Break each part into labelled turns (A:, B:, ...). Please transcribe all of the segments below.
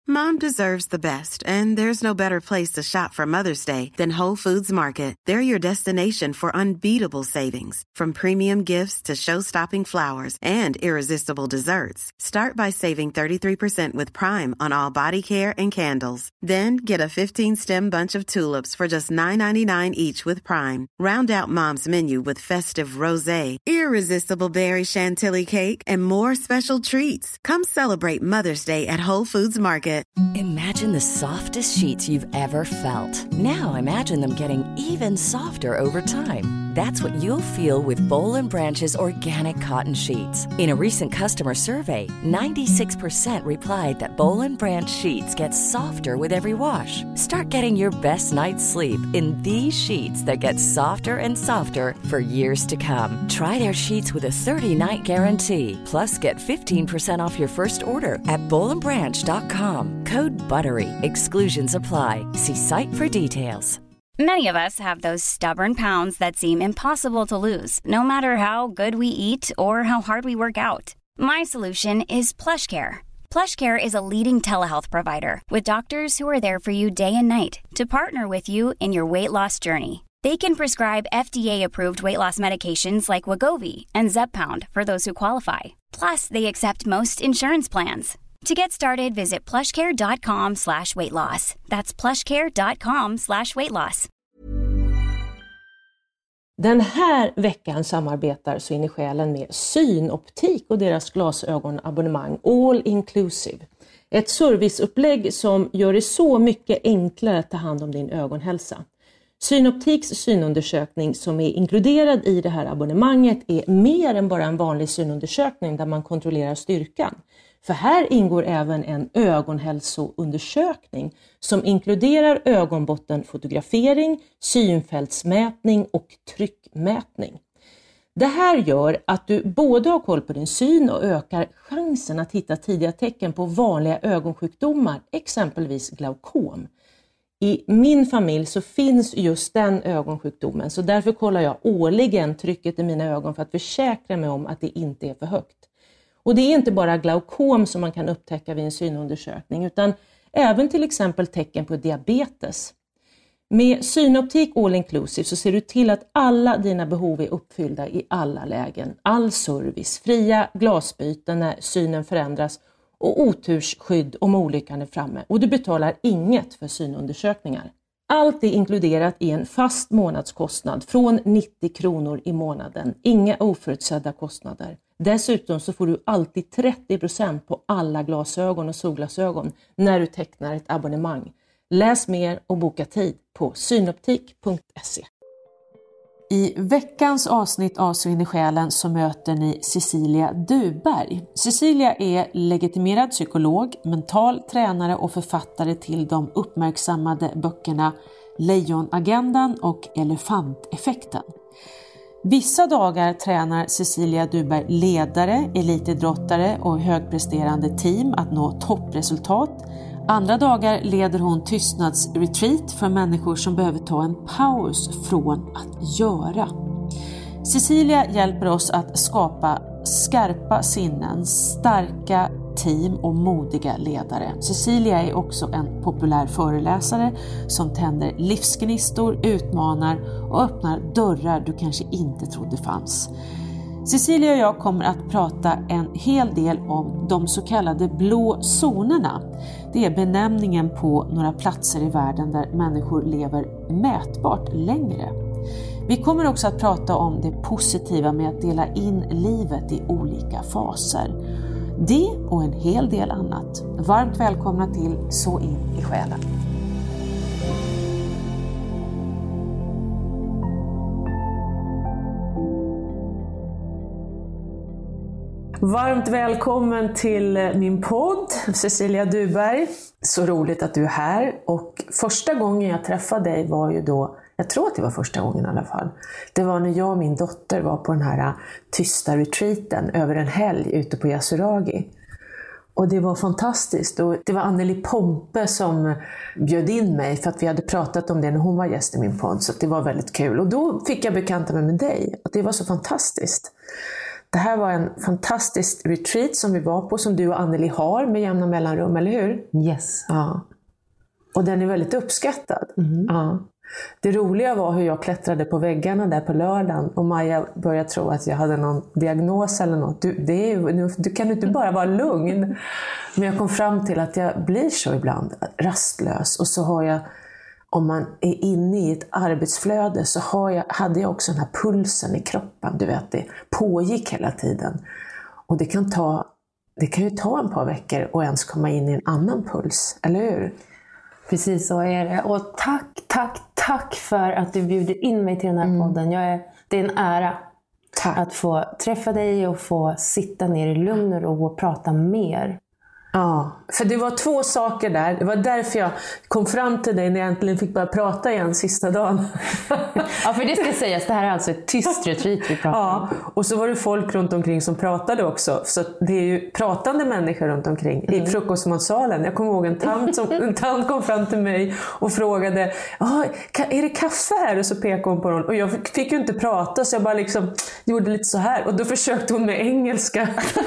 A: Mom deserves the best, and there's no better place to shop for Mother's Day than Whole Foods Market. They're your destination for unbeatable savings, from premium gifts to show-stopping flowers and irresistible desserts. Start by saving 33% with Prime on all body care and candles. Then get a 15-stem bunch of tulips for just $9.99 each with Prime. Round out Mom's menu with festive rosé, irresistible berry chantilly cake, and more special treats. Come celebrate Mother's Day at Whole Foods Market.
B: Imagine the softest sheets you've ever felt. Now imagine them getting even softer over time. That's what you'll feel with Boll & Branch's organic cotton sheets. In a recent customer survey, 96% replied that Boll & Branch sheets get softer with every wash. Start getting your best night's sleep in these sheets that get softer and softer for years to come. Try their sheets with a 30-night guarantee. Plus, get 15% off your first order at bollandbranch.com. Code BUTTERY. Exclusions apply. See site for details.
C: Many of us have those stubborn pounds that seem impossible to lose, no matter how good we eat or how hard we work out. My solution is PlushCare. PlushCare is a leading telehealth provider with doctors who are there for you day and night to partner with you in your weight loss journey. They can prescribe FDA-approved weight loss medications like Wegovy and Zepbound for those who qualify. Plus, they accept most insurance plans. To get started, visit plushcare.com/weightloss. That's plushcare.com/weightloss.
D: Den här veckan samarbetar Så in i själen med Synoptik och deras glasögonabonnemang All Inclusive. Ett serviceupplägg som gör det så mycket enklare att ta hand om din ögonhälsa. Synoptiks synundersökning som är inkluderad i det här abonnemanget är mer än bara en vanlig synundersökning där man kontrollerar styrkan. För här ingår även en ögonhälsoundersökning som inkluderar ögonbottenfotografering, synfältsmätning och tryckmätning. Det här gör att du både har koll på din syn och ökar chansen att hitta tidiga tecken på vanliga ögonsjukdomar, exempelvis glaukom. I min familj så finns just den ögonsjukdomen, så därför kollar jag årligen trycket i mina ögon för att försäkra mig om att det inte är för högt. Och det är inte bara glaukom som man kan upptäcka vid en synundersökning utan även till exempel tecken på diabetes. Med Synoptik All Inclusive så ser du till att alla dina behov är uppfyllda i alla lägen. All service, fria glasbyten när synen förändras och otursskydd om olyckan är framme. Och du betalar inget för synundersökningar. Allt är inkluderat i en fast månadskostnad från 90 kronor i månaden. Inga oförutsedda kostnader. Dessutom så får du alltid 30% på alla glasögon och solglasögon när du tecknar ett abonnemang. Läs mer och boka tid på synoptik.se. I veckans avsnitt av Så in i själen så möter ni Cecilia Duberg. Cecilia är legitimerad psykolog, mental tränare och författare till de uppmärksammade böckerna Lejonagendan och Elefanteffekten. Vissa dagar tränar Cecilia Duberg ledare, elitidrottare och högpresterande team att nå toppresultat. Andra dagar leder hon tystnadsretreat för människor som behöver ta en paus från att göra. Cecilia hjälper oss att skapa skarpa sinnen, starka team och modiga ledare. Cecilia är också en populär föreläsare som tänder livsgnistor, utmanar och öppnar dörrar du kanske inte trodde fanns. Cecilia och jag kommer att prata en hel del om de så kallade blå zonerna. Det är benämningen på några platser i världen där människor lever mätbart längre. Vi kommer också att prata om det positiva med att dela in livet i olika faser. Det och en hel del annat. Varmt välkomna till Så in i själen. Varmt välkommen till min podd, Cecilia Duberg. Så roligt att du är här. Och första gången jag träffade dig var ju då, jag tror att det var första gången i alla fall. Det var när jag och min dotter var på den här tysta retreaten över en helg ute på Yasuragi. Och det var fantastiskt. Och det var Anneli Pompe som bjöd in mig för att vi hade pratat om det när hon var gäst i min podd. Så det var väldigt kul. Och då fick jag bekanta mig med dig. Och det var så fantastiskt.
E: det här var en fantastisk retreat som vi var på, som du och Anneli har med jämna mellanrum, eller hur?
F: Yes.
E: Ja. Och den är väldigt uppskattad. Ja. Det roliga var hur jag klättrade på väggarna där på lördagen och Maja började tro att jag hade någon diagnos eller något. Du kan inte bara vara lugn. Men jag kom fram till att jag blir så ibland rastlös. Och så har jag, om man är inne i ett arbetsflöde, så hade jag också den här pulsen i kroppen. Du vet, det pågick hela tiden. Och det kan ju ta ett par veckor och ens komma in i en annan puls, eller hur?
F: Precis så är det. Och tack för att du bjuder in mig till den här podden. Det är en ära att få träffa dig och få sitta ner i lugn och ro och prata mer.
E: Ja, för det var 2 saker där. Det var därför jag kom fram till dig när jag äntligen fick börja prata igen sista dagen.
F: Ja, för det ska sägas, det här är alltså ett tyst retreat vi pratar om.
E: Ja, och så var det folk runt omkring som pratade också. Så det är ju pratande människor runt omkring i frukostmatsalen. Jag kommer ihåg en tant kom fram till mig och frågade, är det kaffe här? Och så pekade hon på någon. Och jag fick ju inte prata, så jag bara liksom gjorde lite så här. Och då försökte hon med engelska.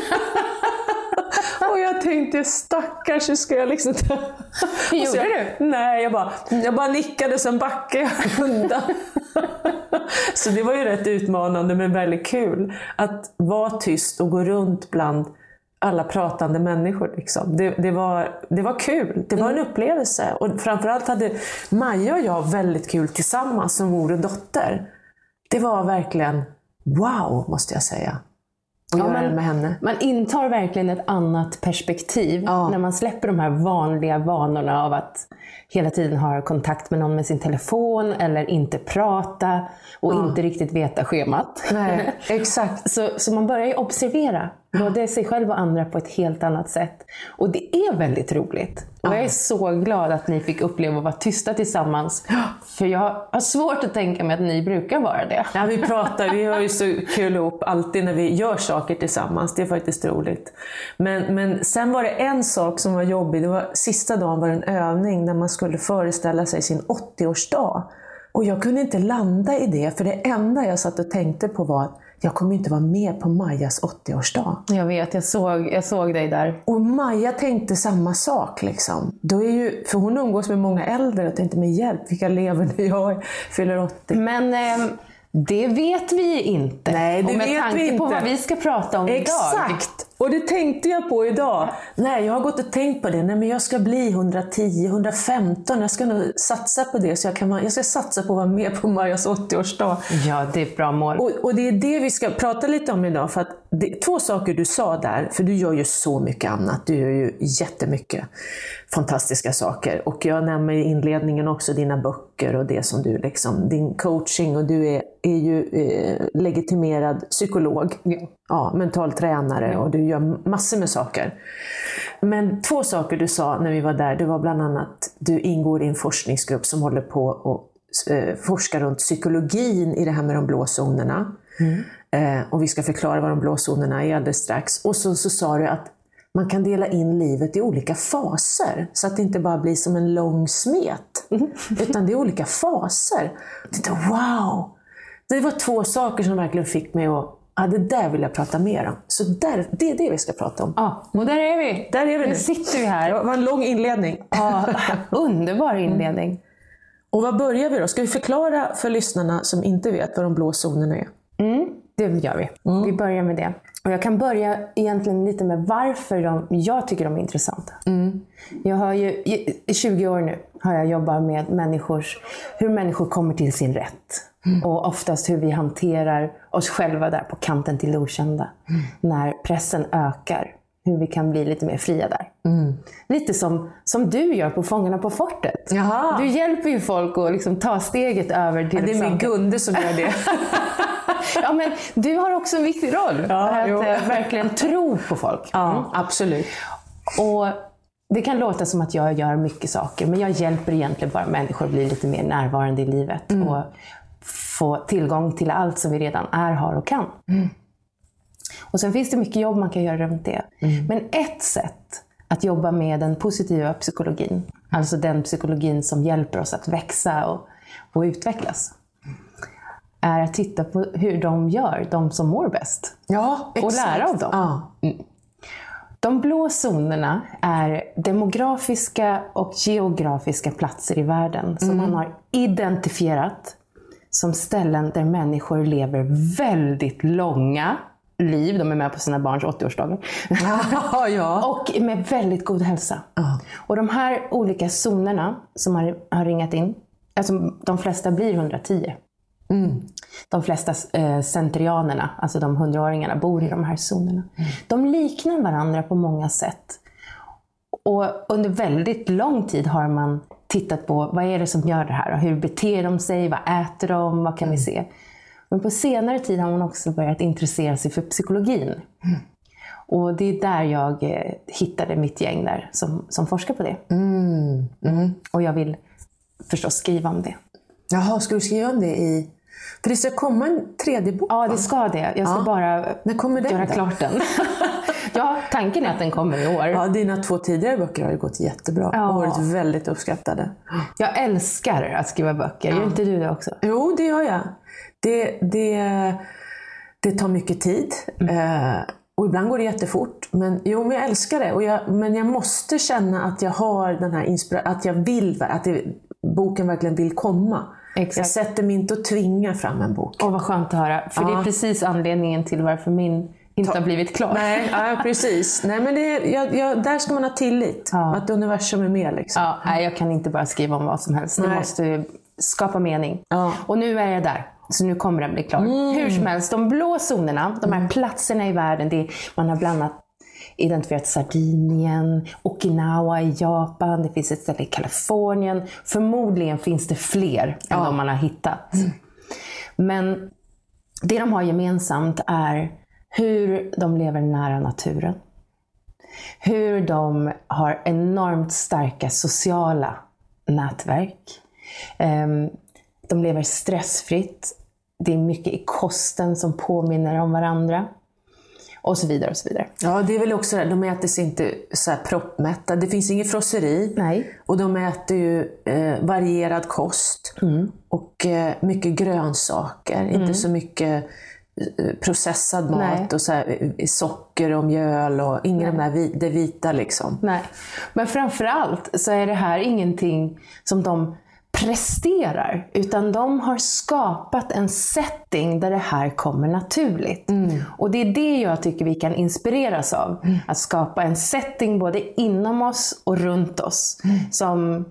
E: Och jag tänkte, stackars, hur ska jag liksom...
F: Hur gjorde du?
E: Nej, jag bara nickade, sen backade jag undan. Så det var ju rätt utmanande, men väldigt kul. Att vara tyst och gå runt bland alla pratande människor. Liksom. Det var kul. Det var en upplevelse. Och framförallt hade Maja och jag väldigt kul tillsammans som mor och dotter. Det var verkligen wow, måste jag säga. Med henne.
F: Man intar verkligen ett annat perspektiv när man släpper de här vanliga vanorna av att hela tiden ha kontakt med någon med sin telefon eller inte prata och inte riktigt veta schemat.
E: Nej, exakt.
F: Så man börjar ju observera både sig själv och andra på ett helt annat sätt. Och det är väldigt roligt. Och jag är så glad att ni fick uppleva att vara tysta tillsammans. För jag har svårt att tänka mig att ni brukar vara det.
E: Ja, vi har ju så kul ihop alltid när vi gör saker tillsammans. Det är faktiskt roligt. Men sen var det en sak som var jobbig. Det var, sista dagen var det en övning där man skulle föreställa sig sin 80-årsdag. Och jag kunde inte landa i det. För det enda jag satt och tänkte på var att jag kommer inte vara med på Majas 80-årsdag.
F: Jag vet, jag såg dig där.
E: Och Maja tänkte samma sak liksom. För hon umgås med många äldre och tänkte, med hjälp, vilka lever när jag fyller 80.
F: Men det vet vi inte.
E: Nej, det vet vi inte.
F: Och med tanke på vad vi ska prata om idag.
E: Exakt! Och det tänkte jag på idag. Nej, jag har gått och tänkt på det. Nej, men jag ska bli 110, 115. Jag ska nog satsa på det. Så jag ska satsa på att vara med på Majas 80-årsdag.
F: Ja, det är ett bra mål.
E: Och det är det vi ska prata lite om idag. För att 2 saker du sa där. För du gör ju så mycket annat. Du gör ju jättemycket fantastiska saker. Och jag nämner i inledningen också dina böcker och det som du liksom, din coaching. Och du är ju legitimerad psykolog. Ja, mental tränare. Och du gör massor med saker. Men 2 saker du sa när vi var där. Det var bland annat, du ingår i en forskningsgrupp som håller på och forskar runt psykologin i det här med de blå zonerna. Och vi ska förklara vad de blå zonerna är alldeles strax. Och så sa du att man kan dela in livet i olika faser. Så att det inte bara blir som en lång smet. Utan det är olika faser. Jag tänkte, wow! Det var 2 saker som verkligen fick mig att det där vill jag prata mer om. Så det är det vi ska prata om.
F: Ja, och där är vi.
E: Där är vi
F: nu. Sitter vi här.
E: Det var en lång inledning.
F: Ja, underbar inledning.
E: Och vad börjar vi då? Ska vi förklara för lyssnarna som inte vet vad de blå zonerna är?
F: Det gör vi. Vi börjar med det. Och jag kan börja egentligen lite med varför jag tycker de är intressanta. Jag har ju i 20 år nu har jag jobbat med hur människor kommer till sin rätt. Och oftast hur vi hanterar oss själva där på kanten till det okända. När pressen ökar. Hur vi kan bli lite mer fria där. Lite som du gör på Fångarna på fortet.
E: Jaha.
F: Du hjälper ju folk att liksom ta steget över till
E: det är min Gunde som gör det.
F: Ja, men du har också en viktig roll. Att verkligen tro på folk.
E: Ja, absolut.
F: Och det kan låta som att jag gör mycket saker. Men jag hjälper egentligen bara människor att bli lite mer närvarande i livet. Och få tillgång till allt som vi redan har och kan. Och sen finns det mycket jobb man kan göra runt det. Men ett sätt att jobba med den positiva psykologin. Alltså den psykologin som hjälper oss att växa och utvecklas. är att titta på hur de gör, de som mår bäst.
E: Ja, exakt.
F: Och lära av dem.
E: Ja.
F: De blå zonerna är demografiska och geografiska platser i världen som man har identifierat som ställen där människor lever väldigt långa liv. De är med på sina barns 80-årsdagar.
E: Ja.
F: Och med väldigt god hälsa. Och de här olika zonerna som har ringat in, alltså de flesta blir 110. De flesta centurianerna, alltså de 100-åringarna, bor i de här zonerna. De liknar varandra på många sätt. Och under väldigt lång tid har man tittat på vad är det som gör det här? Och hur beter de sig? Vad äter de? Vad kan vi se? Men på senare tid har man också börjat intressera sig för psykologin. Och det är där jag hittade mitt gäng där som forskar på det. Och jag vill förstås skriva om det.
E: Jaha, ska du skriva om det i... För det ska komma en 3:e bok.
F: Ja, det ska det. Jag ska bara göra klart den. Ja, tanken är att den kommer i år.
E: Ja, dina 2 tidigare böcker har ju gått jättebra. Och varit väldigt uppskattade. Jag
F: älskar att skriva böcker. Gör inte du det också?
E: Jo, det gör jag. Det tar mycket tid. Och ibland går det jättefort. Men jag älskar det. Men jag måste känna att jag har den här att jag vill, att boken verkligen vill komma. Exakt. Jag sätter mig inte och tvingar fram en bok.
F: Vad skönt att höra. För det är precis anledningen till varför min inte har blivit klar.
E: Nej, precis. Nej, men där ska man ha tillit. Att universum är med. Liksom.
F: Nej, jag kan inte bara skriva om vad som helst. Det måste skapa mening. Och nu är jag där. Så nu kommer den bli klar. Hur som helst, de blå zonerna, de här platserna i världen, man har bland annat identifierat Sardinien, Okinawa i Japan, det finns ett ställe i Kalifornien. Förmodligen finns det fler än de man har hittat. Men det de har gemensamt är hur de lever nära naturen. Hur de har enormt starka sociala nätverk. De lever stressfritt. Det är mycket i kosten som påminner om varandra. Och så vidare och så vidare.
E: Ja, det är väl också det. De äter sig inte så här proppmätta. Det finns ingen frosseri.
F: Nej.
E: Och de äter ju varierad kost. Och mycket grönsaker. Inte så mycket processad mat. Nej. Och så här, socker och mjöl. Och ingen av det vita liksom.
F: Nej. Men framförallt så är det här ingenting som de presterar, utan de har skapat en setting där det här kommer naturligt. Och det är det jag tycker vi kan inspireras av. Att skapa en setting både inom oss och runt oss som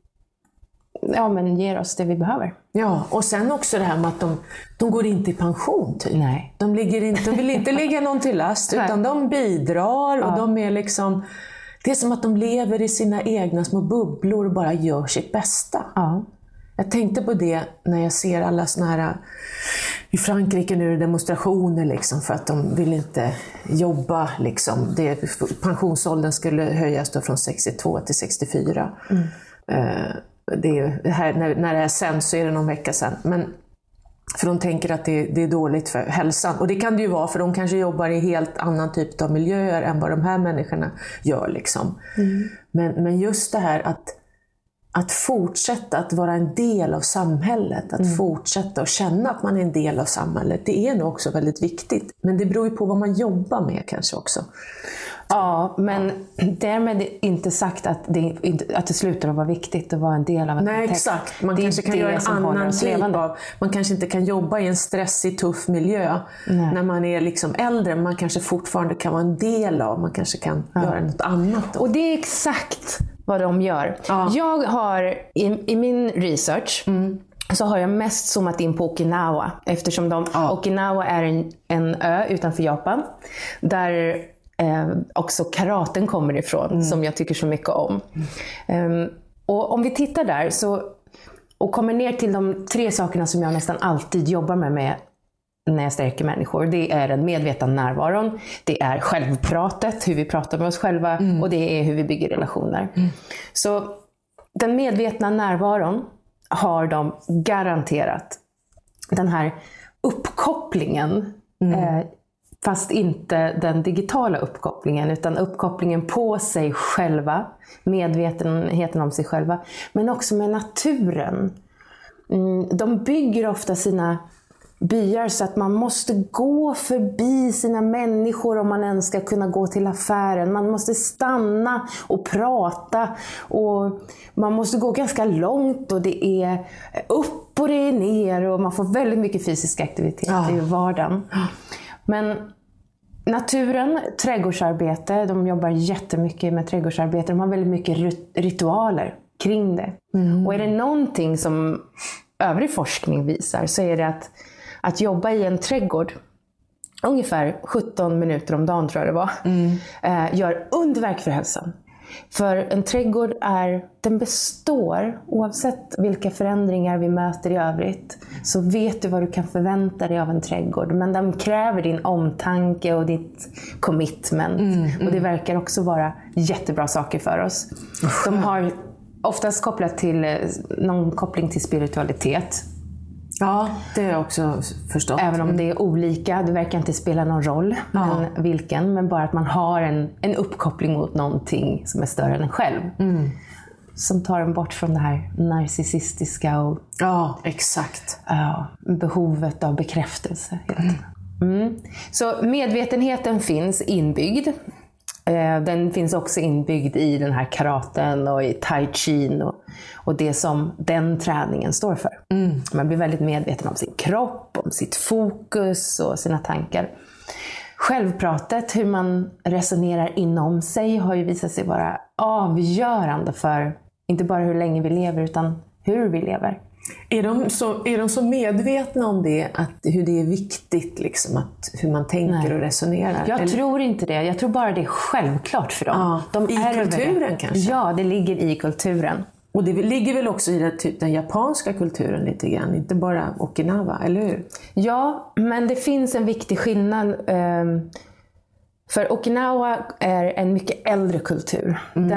F: ger oss det vi behöver.
E: Ja, och sen också det här med att de går inte i pension typ.
F: Nej.
E: De vill inte ligga någon till last, utan de bidrar och de är liksom... Det är som att de lever i sina egna små bubblor och bara gör sitt bästa.
F: Ja.
E: Jag tänkte på det när jag ser alla såna här, i Frankrike nu är det demonstrationer liksom, för att de vill inte jobba liksom. Pensionsåldern skulle höjas då från 62 till 64. Det är här, när det är sen så är det någon vecka sen. Men för de tänker att det är dåligt för hälsan. Och det kan det ju vara, för de kanske jobbar i helt annan typ av miljöer än vad de här människorna gör liksom. Men just det här att fortsätta att vara en del av samhället, att fortsätta att känna att man är en del av samhället, det är nog också väldigt viktigt. Men det beror ju på vad man jobbar med kanske också.
F: Ja, men därmed inte sagt att det slutar att vara viktigt att vara en del av ett
E: Nej, exakt. Man kanske kan göra en annan typ av... Man kanske inte kan jobba i en stressig, tuff miljö när man är liksom äldre. Man kanske fortfarande kan vara en del av, man kanske kan göra något annat då.
F: Och det är exakt vad de gör. Jag har i min research så har jag mest zoomat in på Okinawa, eftersom Okinawa är en ö utanför Japan där också karaten kommer ifrån, som jag tycker så mycket om. Och om vi tittar där och kommer ner till de 3 sakerna som jag nästan alltid jobbar med när jag stärker människor. Det är den medvetna närvaron, det är självpratet, hur vi pratar med oss själva, och det är hur vi bygger relationer. Så den medvetna närvaron har de garanterat. Den här uppkopplingen, fast inte den digitala uppkopplingen, utan uppkopplingen på sig själva, medvetenheten om sig själva, men också med naturen. De bygger ofta sina byar så att man måste gå förbi sina människor om man ens ska kunna gå till affären. Man måste stanna och prata och man måste gå ganska långt och det är upp och det är ner och man får väldigt mycket fysisk aktivitet i vardagen. Men naturen, trädgårdsarbete, de jobbar jättemycket med trädgårdsarbete. De har väldigt mycket ritualer kring det. Och är det någonting som övrig forskning visar så är det att jobba i en trädgård ungefär 17 minuter om dagen tror jag det var, gör underverk för hälsan. För en trädgård den består, oavsett vilka förändringar vi möter i övrigt, så vet du vad du kan förvänta dig av en trädgård. Men den kräver din omtanke och ditt commitment. Och det verkar också vara jättebra saker för oss. De har oftast kopplat till någon koppling till spiritualitet.
E: Ja, det har jag också förstått.
F: Även om det är olika, det verkar inte spela någon roll men bara att man har en uppkoppling mot någonting som är större än en själv. Som tar en bort från det här narcissistiska och
E: exakt.
F: Behovet av bekräftelse hela tiden. Så medvetenheten finns inbyggd. Den finns också inbyggd i den här karaten och i tai chi och det som den träningen står för. Man blir väldigt medveten om sin kropp, om sitt fokus och sina tankar. Självpratet, hur man resonerar inom sig, har ju visat sig vara avgörande för inte bara hur länge vi lever utan hur vi lever.
E: Är de så medvetna om det, hur det är viktigt liksom, hur man tänker och resonerar?
F: Jag tror inte det. Jag tror bara det är självklart för dem.
E: I kulturen kanske?
F: Ja, det ligger i kulturen.
E: Och det ligger väl också i den japanska kulturen lite grann, inte bara Okinawa, eller hur? Ja,
F: men det finns en viktig skillnad. För Okinawa är en mycket äldre kultur.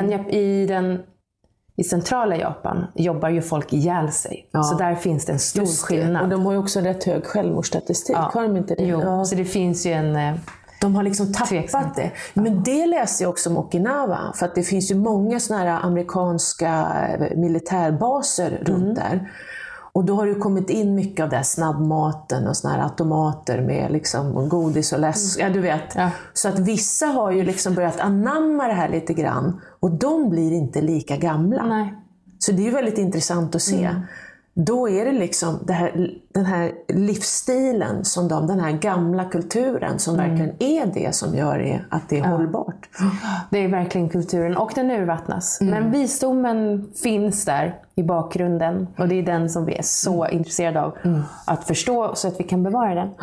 F: I centrala Japan jobbar ju folk ihjäl sig. Så där finns det en stor skillnad.
E: Och de har ju också en rätt hög självmordsstatistik. Har de inte det?
F: Jo, så det finns ju en...
E: De har liksom tappat det. Men det läser jag också om Okinawa. För att det finns ju många såna här amerikanska militärbaser runt där. Och då har det kommit in mycket av det här snabbmaten och såna här automater med liksom godis och läsk. Ja, du vet. Ja. Så att vissa har ju liksom börjat anamma det här lite grann. Och de blir inte lika gamla.
F: Nej.
E: Så det är ju väldigt intressant att se. Då är det liksom den här livsstilen, den här gamla kulturen som verkligen är det som gör att det är hållbart.
F: Det är verkligen kulturen och den urvattnas. Men visdomen finns där i bakgrunden och det är den som vi är så intresserade av att förstå så att vi kan bevara den.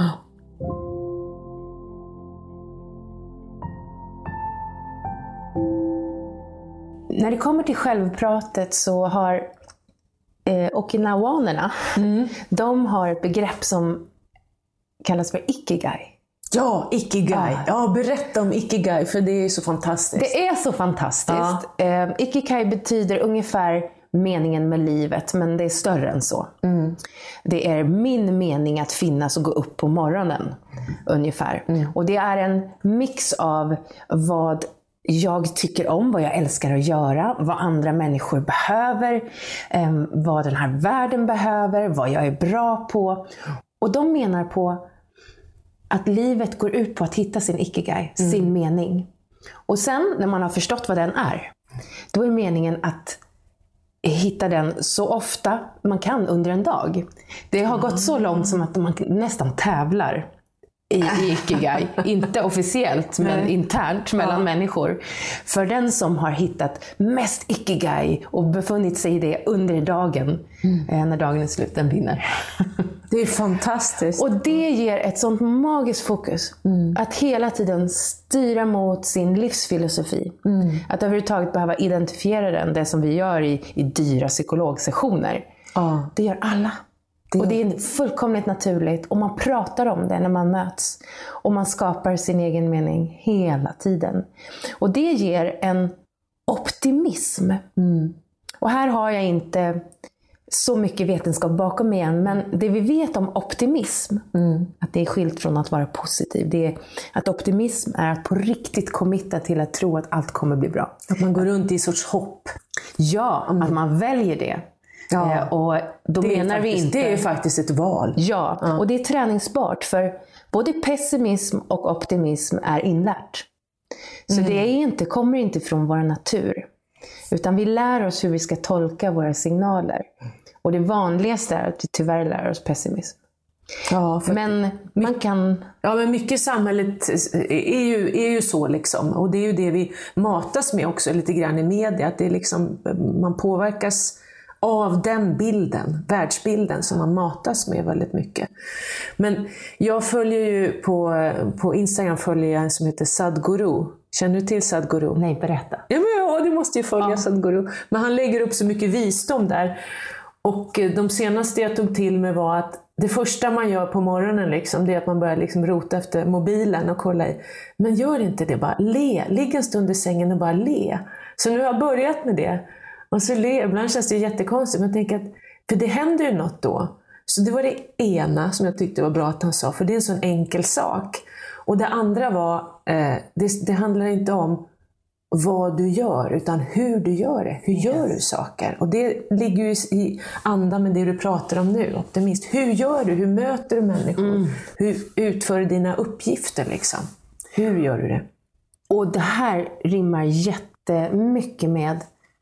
F: När det kommer till självpratet så har okinawanerna, de har ett begrepp som kallas för ikigai.
E: Ja, ikigai. Ja, berätta om ikigai för det är så fantastiskt.
F: Det är så fantastiskt. Ikigai betyder ungefär meningen med livet, men det är större än så. Det är min mening att finnas och gå upp på morgonen ungefär. Och det är en mix av vad jag tycker om, vad jag älskar att göra, vad andra människor behöver, vad den här världen behöver, vad jag är bra på. Och de menar på att livet går ut på att hitta sin ikigai, sin mening. Och sen när man har förstått vad den är, då är meningen att hitta den så ofta man kan under en dag. Det har gått så långt som att man nästan tävlar i ikigai. Inte officiellt, men internt mellan människor. För den som har hittat mest ikigai och befunnit sig i det under dagen, när dagen är slut, den vinner.
E: Det är fantastiskt.
F: Och det ger ett sånt magiskt fokus. Att hela tiden styra mot sin livsfilosofi. Att överhuvudtaget behöva identifiera den, det som vi gör i dyra psykologsessioner. Det gör alla. Och det är fullkomligt naturligt och man pratar om det när man möts. Och man skapar sin egen mening hela tiden. Och det ger en optimism. Och här har jag inte så mycket vetenskap bakom mig än. Men det vi vet om optimism, att det är skilt från att vara positiv. Det är att optimism är att på riktigt committa till att tro att allt kommer bli bra.
E: Att man går runt i sorts hopp.
F: Ja, att man väljer det.
E: Ja.
F: Och då menar vi inte...
E: Det är faktiskt ett val.
F: Ja, och det är träningsbart, för både pessimism och optimism är inlärt. Så det kommer inte från vår natur. Utan vi lär oss hur vi ska tolka våra signaler. Och det vanligaste är att vi tyvärr lär oss pessimism.
E: Ja,
F: men man kan...
E: Ja, men mycket i samhället är ju så liksom. Och det är ju det vi matas med också lite grann i media. Att det är liksom, man påverkas av den bilden, världsbilden som man matas med väldigt mycket. Men jag följer ju på Instagram följer jag en som heter Sadhguru. Känner du till Sadhguru?
F: Nej, berätta.
E: Ja, du måste ju följa Sadhguru. Men han lägger upp så mycket visdom där. Och de senaste jag tog till mig var att det första man gör på morgonen liksom, det är att man börjar liksom rota efter mobilen och kolla i. Men gör inte det, bara le. Ligg en stund i sängen och bara le. Så nu har jag börjat med det. Och så ibland känns det jättekonstigt, men jag tänker att, för det händer ju något då. Så det var det ena som jag tyckte var bra att han sa, för det är en sån enkel sak. Och det andra var, det handlar inte om vad du gör, utan hur du gör det. Hur gör du saker? Och det ligger ju i andan med det du pratar om nu, optimist. Hur gör du? Hur möter du människor? Hur utför du dina uppgifter liksom? Hur gör du det?
F: Och det här rimmar jättemycket med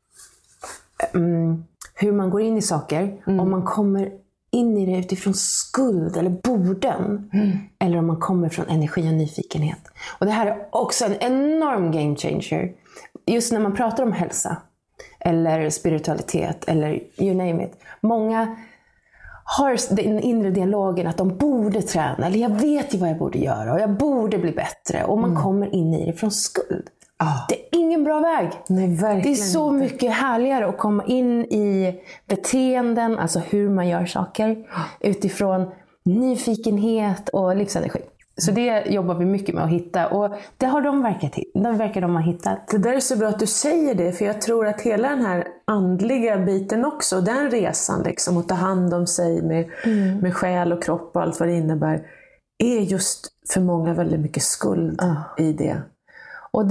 F: hur man går in i saker. Om man kommer in i det utifrån skuld eller borden. Eller om man kommer från energi och nyfikenhet. Och det här är också en enorm game changer. Just när man pratar om hälsa. Eller spiritualitet. Eller you name it. Många har den inre dialogen att de borde träna. Eller jag vet ju vad jag borde göra. Och jag borde bli bättre. Och man kommer in i det från skuld. Det är ingen bra väg.
E: Nej, verkligen.
F: Det är så mycket härligare att komma in i beteenden, alltså hur man gör saker, utifrån nyfikenhet och livsenergi. Så det jobbar vi mycket med att hitta, och det har de verkar de ha hittat.
E: Det där är så bra att du säger det, för jag tror att hela den här andliga biten också, den resan liksom, att ta hand om sig med själ och kropp och allt vad det innebär, är just för många väldigt mycket skuld i det.
F: Och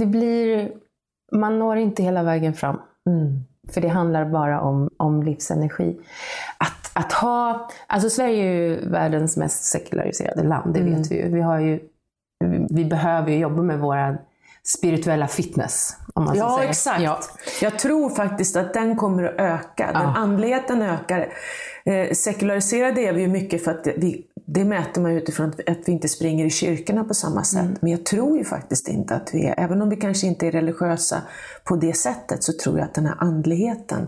F: man når inte hela vägen fram. För det handlar bara om livsenergi. Att ha, alltså Sverige är ju världens mest sekulariserade land, det vet vi ju. Vi behöver ju jobba med våra spirituella fitness, om man ska säga.
E: Exakt.
F: Ja.
E: Jag tror faktiskt att den kommer att öka. Den andligheten ökar. Sekulariserade är vi ju mycket för att det mäter man utifrån att vi inte springer i kyrkorna på samma sätt. Men jag tror ju faktiskt inte att vi är, även om vi kanske inte är religiösa på det sättet, så tror jag att den här andligheten,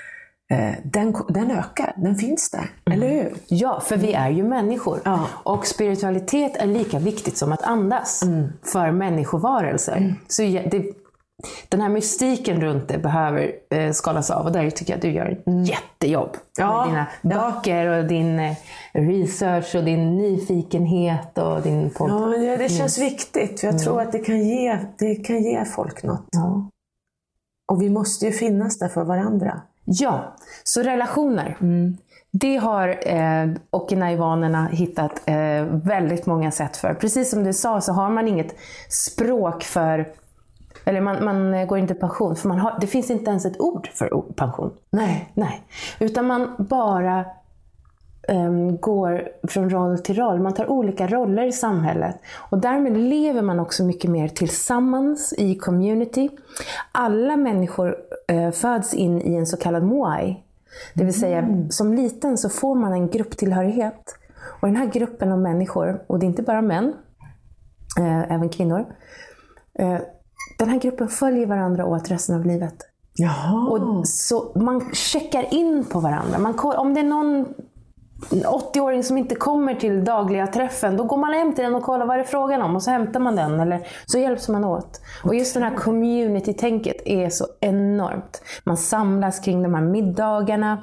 E: den ökar, den finns där, eller hur?
F: Ja, för vi är ju människor. Och spiritualitet är lika viktigt som att andas för människovarelser. Så den här mystiken runt det behöver skalas av, och där tycker jag att du gör ett jättejobb med dina böcker och din research och din nyfikenhet och din podd.
E: Ja, det känns viktigt, för jag tror att det kan ge folk något. Och vi måste ju finnas där för varandra.
F: Ja, så relationer. Det har okinaivanerna hittat väldigt många sätt för. Precis som du sa, så har man inget språk för, eller man går inte i pension, för det finns inte ens ett ord för pension. Nej. Utan man bara går från roll till roll. Man tar olika roller i samhället. Och därmed lever man också mycket mer tillsammans i community. Alla människor föds in i en så kallad moai. Det vill säga, som liten så får man en grupptillhörighet. Och den här gruppen av människor, och det är inte bara män, även kvinnor, den här gruppen följer varandra åt resten av livet.
E: Jaha.
F: Och så man checkar in på varandra. Om det är någon 80-åring som inte kommer till dagliga träffen, då går man hem till den och kollar vad det är frågan om, och så hämtar man den, eller så hjälps man åt. Och just den här community-tänket är så enormt. Man samlas kring de här middagarna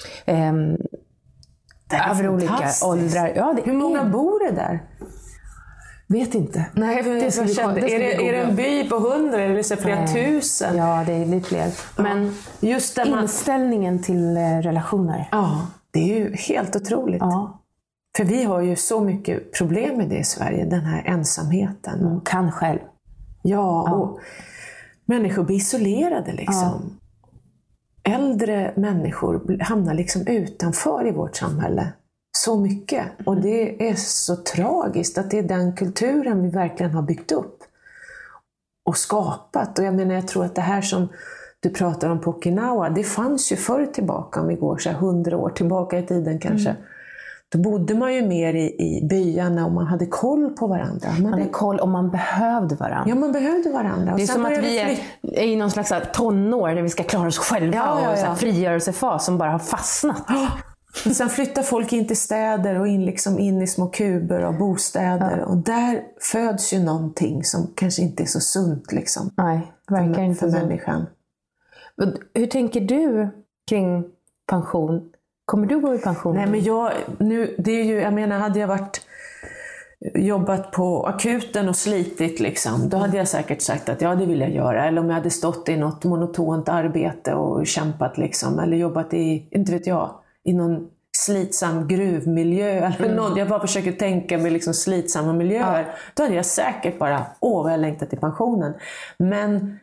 F: över olika åldrar. Ja,
E: hur många bor det där?
F: Vet inte.
E: Nej, är det en by på 100 eller är det flera tusen?
F: Ja, det är lite fler. Men
E: just
F: inställningen till relationer.
E: Ja, det är ju helt otroligt.
F: Ja.
E: För vi har ju så mycket problem med det i Sverige, den här ensamheten.
F: Kan själv.
E: Ja, och människor blir isolerade liksom. äldre människor hamnar liksom utanför i vårt samhälle så mycket. Och det är så tragiskt att det är den kulturen vi verkligen har byggt upp och skapat. Och jag tror att det här som du pratar om på Okinawa, det fanns ju förr tillbaka, om vi går så här 100 år tillbaka i tiden kanske. Då bodde man ju mer i byarna och man hade koll på varandra.
F: Man hade koll och man behövde varandra.
E: Ja, man behövde varandra.
F: Det är som att vi är i någon slags tonår där vi ska klara oss själva och så här frigörelsefas som bara har fastnat.
E: Sen flyttar folk in till städer och in i små kuber av bostäder. Och där föds ju någonting som kanske inte är så sunt liksom.
F: Nej, verkar inte
E: för människan.
F: Hur tänker du kring pension? Kommer du gå i pension?
E: Nej, men hade jag jobbat på akuten och slitit liksom, då hade jag säkert sagt att det vill jag göra. Eller om jag hade stått i något monotont arbete och kämpat liksom, eller jobbat i någon slitsam gruvmiljö eller något. Jag bara försöker tänka mig liksom slitsamma miljöer. Då hade jag säkert bara, vad jag längtat till pensionen. Men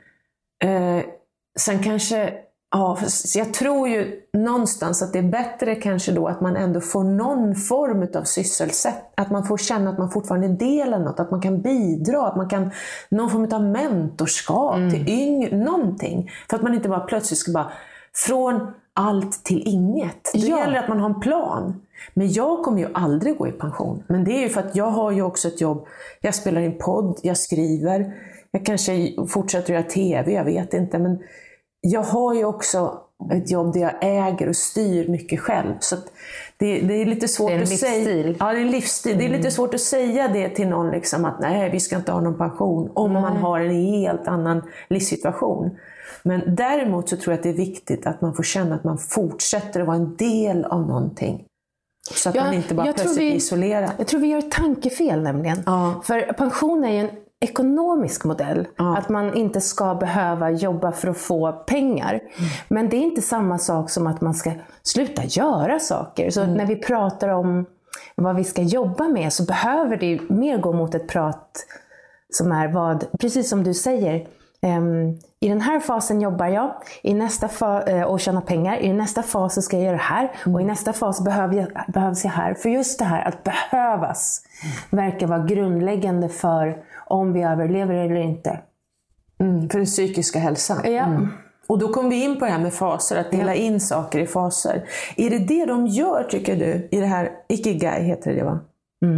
E: sen kanske, jag tror ju någonstans att det är bättre kanske då att man ändå får någon form av sysselsättning. Att man får känna att man fortfarande är del av något, att man kan bidra, att man kan någon form av mentorskap till yngre, någonting. För att man inte bara plötsligt ska bara från allt till inget. Det gäller att man har en plan. Men jag kommer ju aldrig gå i pension. Men det är ju för att jag har ju också ett jobb. Jag spelar in podd, jag skriver. Jag kanske fortsätter göra tv, jag vet inte. Men jag har ju också ett jobb där jag äger och styr mycket själv. Så att det är lite svårt att säga. Ja, det är en livsstil. Det är lite svårt att säga det till någon liksom, att nej, vi ska inte ha någon pension. Om man har en helt annan livssituation. Men däremot så tror jag att det är viktigt att man får känna att man fortsätter att vara en del av någonting. Så att man inte bara plötsligt blir isolerad.
F: Jag tror vi gör ett tankefel nämligen. För pension är ju en ekonomisk modell. Att man inte ska behöva jobba för att få pengar. Men det är inte samma sak som att man ska sluta göra saker. Så när vi pratar om vad vi ska jobba med så behöver det mer gå mot ett prat som är precis som du säger. I den här fasen jobbar jag, i nästa och tjänar pengar. I nästa fas så ska jag göra det här. Och i nästa fas behövs jag här. För just det här att behövas verkar vara grundläggande för om vi överlever eller inte.
E: För den psykiska hälsan.
F: Ja.
E: Och då kommer vi in på det här med faser, att dela in saker i faser. Är det de gör, tycker du, i det här Ikigai heter det, va?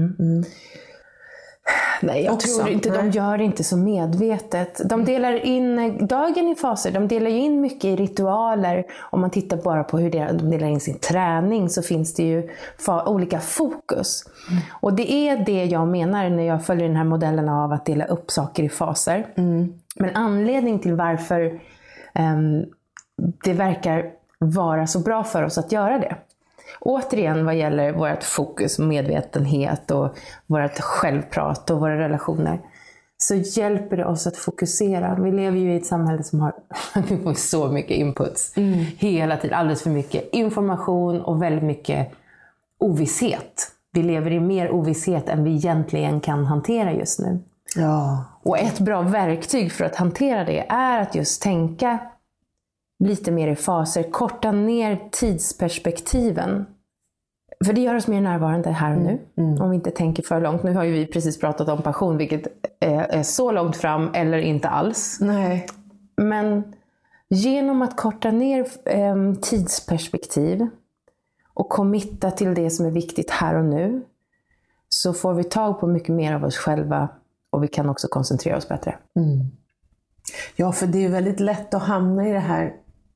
F: Nej, jag tror inte, de gör det inte så medvetet. De delar in dagen i faser, de delar in mycket i ritualer. Om man tittar bara på hur de delar in sin träning så finns det ju olika fokus. Och det är det jag menar när jag följer den här modellen av att dela upp saker i faser. Men anledning till varför det verkar vara så bra för oss att göra det. Återigen vad gäller vårt fokus, medvetenhet och vårt självprat och våra relationer, så hjälper det oss att fokusera. Vi lever ju i ett samhälle som har vi får så mycket inputs hela tiden, alldeles för mycket information och väldigt mycket ovisshet. Vi lever i mer ovisshet än vi egentligen kan hantera just nu.
E: Ja.
F: Och ett bra verktyg för att hantera det är att just tänka lite mer i faser, korta ner tidsperspektiven. För det gör oss mer närvarande här och nu. Om vi inte tänker för långt. Nu har ju vi precis pratat om passion, vilket är så långt fram eller inte alls.
E: Nej.
F: Men genom att korta ner tidsperspektiv och committa till det som är viktigt här och nu, så får vi tag på mycket mer av oss själva och vi kan också koncentrera oss bättre.
E: Ja, för det är väldigt lätt att hamna i det här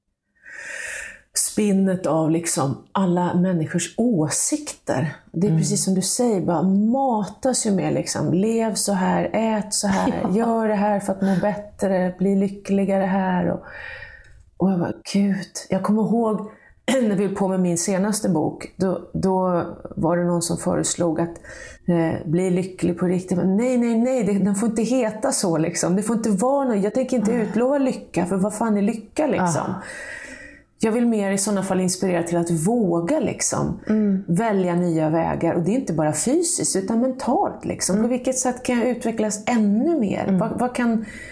E: spinnet av liksom alla människors åsikter. Det är precis som du säger, bara matas ju med liksom, lev så här, ät så här, gör det här för att må bättre, bli lyckligare här. Och jag bara, gud, jag kommer ihåg när vi var på med min senaste bok, då var det någon som föreslog att bli lycklig på riktigt. Men nej, den får inte heta så liksom. Det får inte vara något. Jag tänker inte utlova lycka, för vad fan är lycka liksom? Jag vill mer i sådana fall inspirera till att våga liksom, välja nya vägar. Och det är inte bara fysiskt utan mentalt liksom. På vilket sätt kan jag utvecklas ännu mer?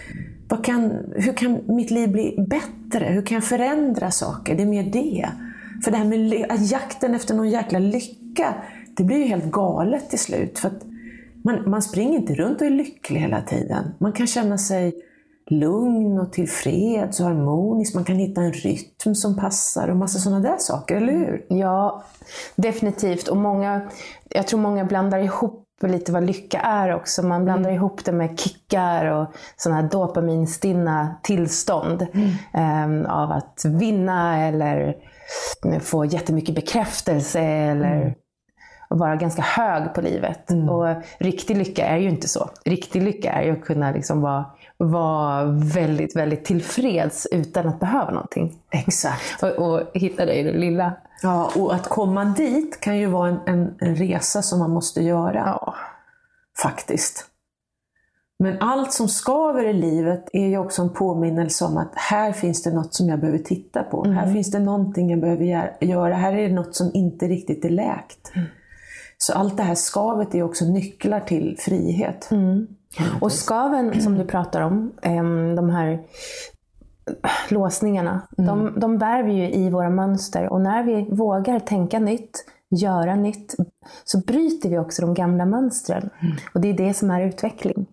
E: hur kan mitt liv bli bättre? Hur kan jag förändra saker? Det är mer det. För det här med jakten efter någon jäkla lycka, det blir ju helt galet till slut. För att man springer inte runt och är lycklig hela tiden. Man kan känna sig lugn och tillfreds och harmonisk. Man kan hitta en rytm som passar och massa sådana där saker, eller hur?
F: Ja, definitivt. Och jag tror många blandar ihop lite vad lycka är också. Man blandar ihop det med kickar och sådana här dopaminstinna tillstånd av att vinna eller få jättemycket bekräftelse eller vara ganska hög på livet. Och riktig lycka är ju inte så. Riktig lycka är ju att kunna liksom vara väldigt, väldigt tillfreds utan att behöva någonting.
E: Exakt.
F: Och hitta det i det lilla.
E: Ja, och att komma dit kan ju vara en resa som man måste göra.
F: Ja.
E: Faktiskt. Men allt som skaver i livet är ju också en påminnelse om att här finns det något som jag behöver titta på. Här finns det någonting jag behöver göra. Här är det något som inte riktigt är läkt. Så allt det här skavet är också nycklar till frihet.
F: Och skaven som du pratar om, de här låsningarna, de bär vi ju i våra mönster. Och när vi vågar tänka nytt, göra nytt, så bryter vi också de gamla mönstren. Och det är det som är utveckling.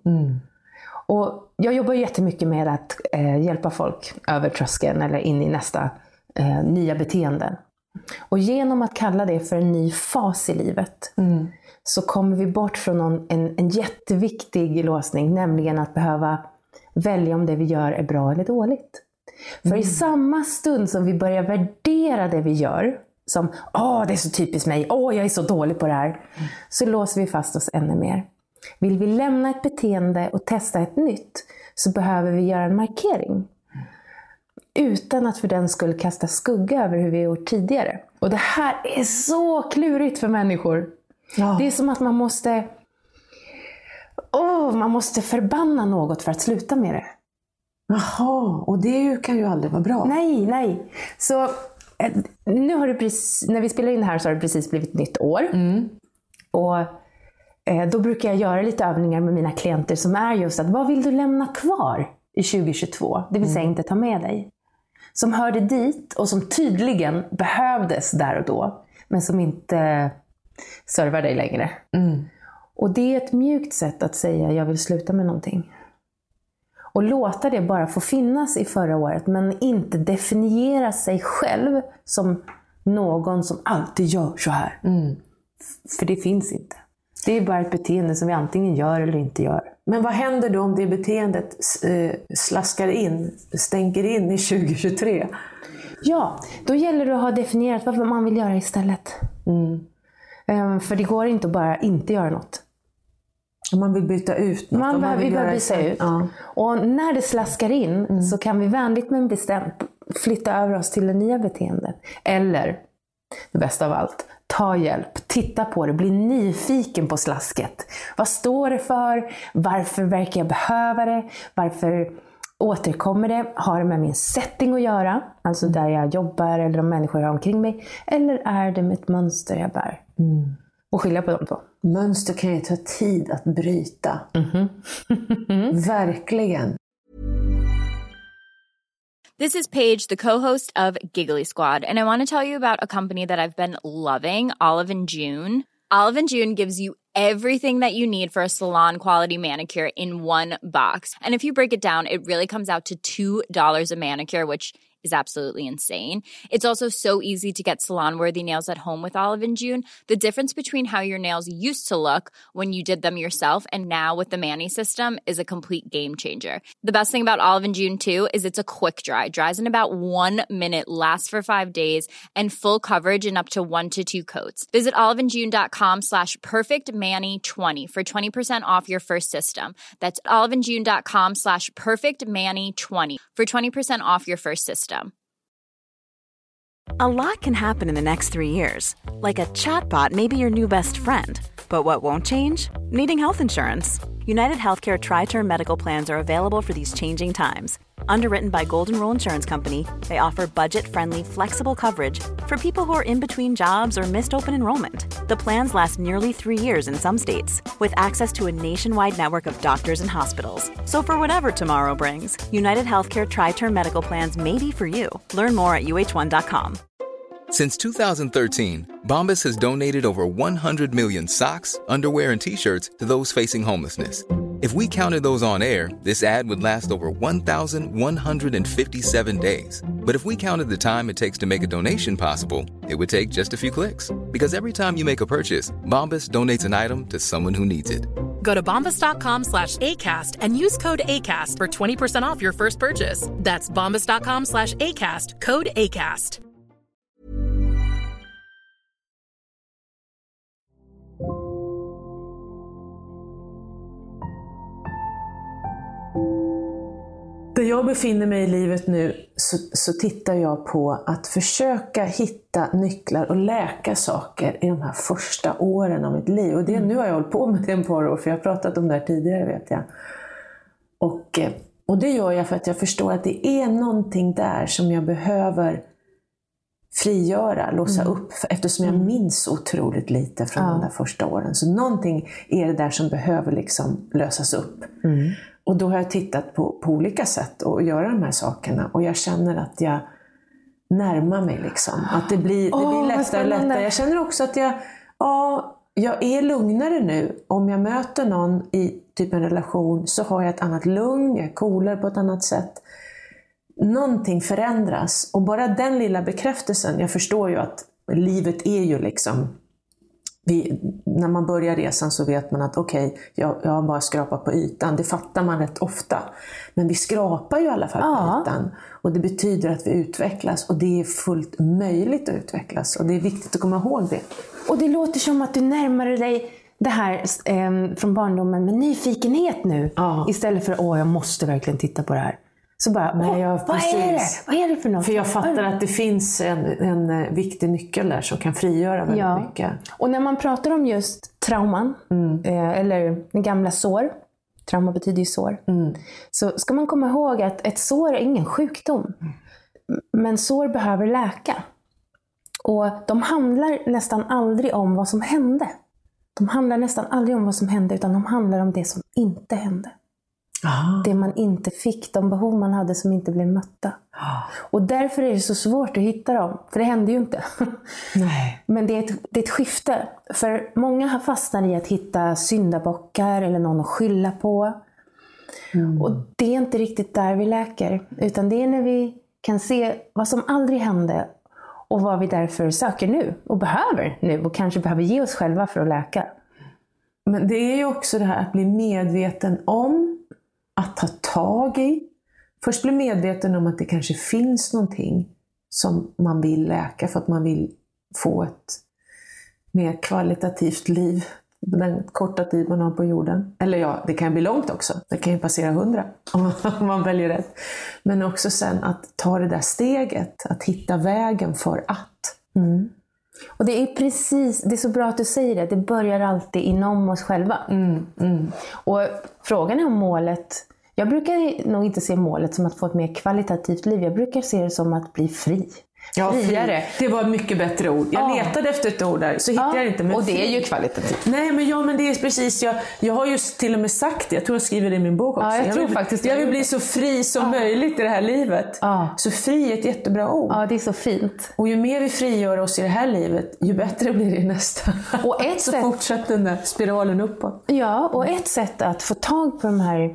F: Och jag jobbar jättemycket med att hjälpa folk över tröskeln eller in i nästa nya beteenden. Och genom att kalla det för en ny fas i livet så kommer vi bort från en jätteviktig låsning, nämligen att behöva välja om det vi gör är bra eller dåligt. För i samma stund som vi börjar värdera det vi gör, som det är så typiskt mig, jag är så dålig på det här, så låser vi fast oss ännu mer. Vill vi lämna ett beteende och testa ett nytt, så behöver vi göra en markering. Utan att för den skulle kasta skugga över hur vi gjort tidigare. Och det här är så klurigt för människor. Ja. Det är som att man måste förbanna något för att sluta med det.
E: Jaha, och det kan ju aldrig vara bra.
F: Nej. Så nu har det precis, när vi spelar in här så har det precis blivit nytt år. Och då brukar jag göra lite övningar med mina klienter som är just att vad vill du lämna kvar i 2022? Det vill säga inte ta med dig. Som hörde dit och som tydligen behövdes där och då. Men som inte servar dig längre. Och det är ett mjukt sätt att säga jag vill sluta med någonting. Och låta det bara få finnas i förra året. Men inte definiera sig själv som någon som alltid gör så här. För det finns inte. Det är bara ett beteende som vi antingen gör eller inte gör.
E: Men vad händer då om det beteendet stänker in i 2023?
F: Ja, då gäller det att ha definierat vad man vill göra istället. För det går inte att bara inte göra något.
E: Man vill byta ut något.
F: Man vill byta ut. Ja. Och när det slaskar in så kan vi vänligt men bestämt flytta över oss till det nya beteendet. Eller, det bästa av allt, ta hjälp, titta på det, bli nyfiken på slasket. Vad står det för? Varför verkar jag behöva det? Varför återkommer det? Har det med min setting att göra? Alltså där jag jobbar eller de människor jag har omkring mig. Eller är det med ett mönster jag bär? Och skilja på de två.
E: Mönster kan ju ta tid att bryta. Verkligen.
C: This is Paige, the co-host of Giggly Squad, and I want to tell you about a company that I've been loving, Olive & June. Olive & June gives you everything that you need for a salon-quality manicure in one box. And if you break it down, it really comes out to $2 a manicure, which is absolutely insane. It's also so easy to get salon-worthy nails at home with Olive & June. The difference between how your nails used to look when you did them yourself and now with the Mani system is a complete game changer. The best thing about Olive & June, too, is it's a quick dry. Dries in about 1 minute, lasts for 5 days, and full coverage in up to 1 to 2 coats. Visit oliveandjune.com/perfectmani20 for 20% off your first system. That's oliveandjune.com/perfectmani20 for 20% off your first system.
G: A lot can happen in the next 3 years. Like a chatbot may be your new best friend. But what won't change? Needing health insurance. United Healthcare Tri-Term Medical Plans are available for these changing times. Underwritten by Golden Rule Insurance Company, they offer budget-friendly, flexible coverage for people who are in between jobs or missed open enrollment. The plans last nearly 3 years in some states, with access to a nationwide network of doctors and hospitals. So for whatever tomorrow brings, United Healthcare Tri-Term Medical Plans may be for you. Learn more at uh1.com.
H: Since 2013, Bombas has donated over 100 million socks, underwear, and T-shirts to those facing homelessness. If we counted those on air, this ad would last over 1,157 days. But if we counted the time it takes to make a donation possible, it would take just a few clicks. Because every time you make a purchase, Bombas donates an item to someone who needs it.
I: Go to bombas.com/ACAST and use code ACAST for 20% off your first purchase. That's bombas.com/ACAST, code ACAST.
E: Där jag befinner mig i livet nu så tittar jag på att försöka hitta nycklar och läka saker i de här första åren av mitt liv. Och nu har jag hållit på med det ett par år, för jag har pratat om det här tidigare, vet jag. Och det gör jag för att jag förstår att det är någonting där som jag behöver frigöra, låsa upp, eftersom jag minns otroligt lite från de där första åren. Så någonting är det där som behöver liksom lösas upp. Och då har jag tittat på olika sätt att göra de här sakerna. Och jag känner att jag närmar mig liksom. Att det blir lättare och lättare. Jag känner också att jag är lugnare nu. Om jag möter någon i typ en relation så har jag ett annat lugn. Jag är coolare på ett annat sätt. Någonting förändras. Och bara den lilla bekräftelsen. Jag förstår ju att livet är ju liksom... när man börjar resan så vet man att okej, jag har bara skrapat på ytan. Det fattar man rätt ofta. Men vi skrapar ju i alla fall på ytan. Och det betyder att vi utvecklas. Och det är fullt möjligt att utvecklas. Och det är viktigt att komma ihåg det.
F: Och det låter som att du närmar dig det här från barndomen med nyfikenhet nu. Istället för jag måste verkligen titta på det här. Så bara, vad är det för något?
E: För jag fattar att det finns en viktig nyckel där som kan frigöra väldigt mycket.
F: Och när man pratar om just trauman, eller den gamla sår, trauma betyder ju sår, så ska man komma ihåg att ett sår är ingen sjukdom. Men sår behöver läka. Och de handlar nästan aldrig om vad som hände. De handlar nästan aldrig om vad som hände, utan de handlar om det som inte hände. Det man inte fick, de behov man hade som inte blev mötta. Och därför är det så svårt att hitta dem. För det hände ju inte.
E: Nej.
F: Men det är ett skifte. För många har fastnat i att hitta syndabockar eller någon att skylla på. Och det är inte riktigt där vi läker. Utan det är när vi kan se vad som aldrig hände. Och vad vi därför söker nu. Och behöver nu. Och kanske behöver ge oss själva för att läka.
E: Men det är ju också det här att bli medveten om. Att ta tag i. Först bli medveten om att det kanske finns någonting som man vill läka för att man vill få ett mer kvalitativt liv den korta tid man har på jorden. Eller det kan bli långt också. Det kan ju passera 100 om man väljer rätt. Men också sen att ta det där steget. Att hitta vägen för att.
F: Och det är så bra att du säger det. Det börjar alltid inom oss själva. Och frågan är om målet. Jag brukar nog inte se målet som att få ett mer kvalitativt liv. Jag brukar se det som att bli fri. Friare.
E: Det var ett mycket bättre ord. Jag letade efter ett ord där, så hittade jag inte. Men
F: och det är ju kvalitativt.
E: Nej, men det är precis. Jag har ju till och med sagt det. Jag tror jag skriver det i min bok också. Jag vill bli så fri som möjligt i det här livet. Så fri är ett jättebra ord.
F: Ja, det är så fint.
E: Och ju mer vi frigör oss i det här livet, ju bättre blir det i nästa. Och så fortsätter den där spiralen uppåt.
F: Ja, och ett sätt att få tag på de här...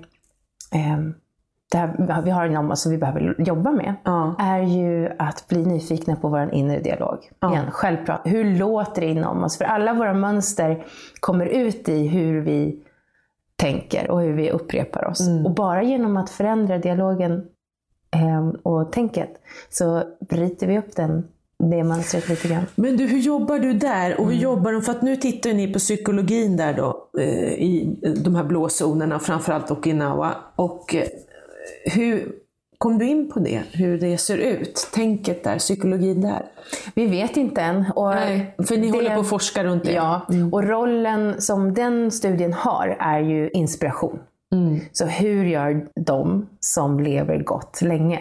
F: det här vi har inom oss som vi behöver jobba med är ju att bli nyfikna på vår inre dialog. Igen, självprat. Hur låter det inom oss? För alla våra mönster kommer ut i hur vi tänker och hur vi upprepar oss. Och bara genom att förändra dialogen och tänket så bryter vi upp det mönstret lite grann.
E: Men du, hur jobbar du där? Och hur jobbar de? För att nu tittar ni på psykologin där då, i de här blå zonerna, framförallt Okinawa. Och hur kom du in på det? Hur det ser ut? Tänket där, psykologin där?
F: Vi vet inte än. Och
E: nej, för ni håller på att forska runt det.
F: Ja, och rollen som den studien har är ju inspiration. Så hur gör de som lever gott länge?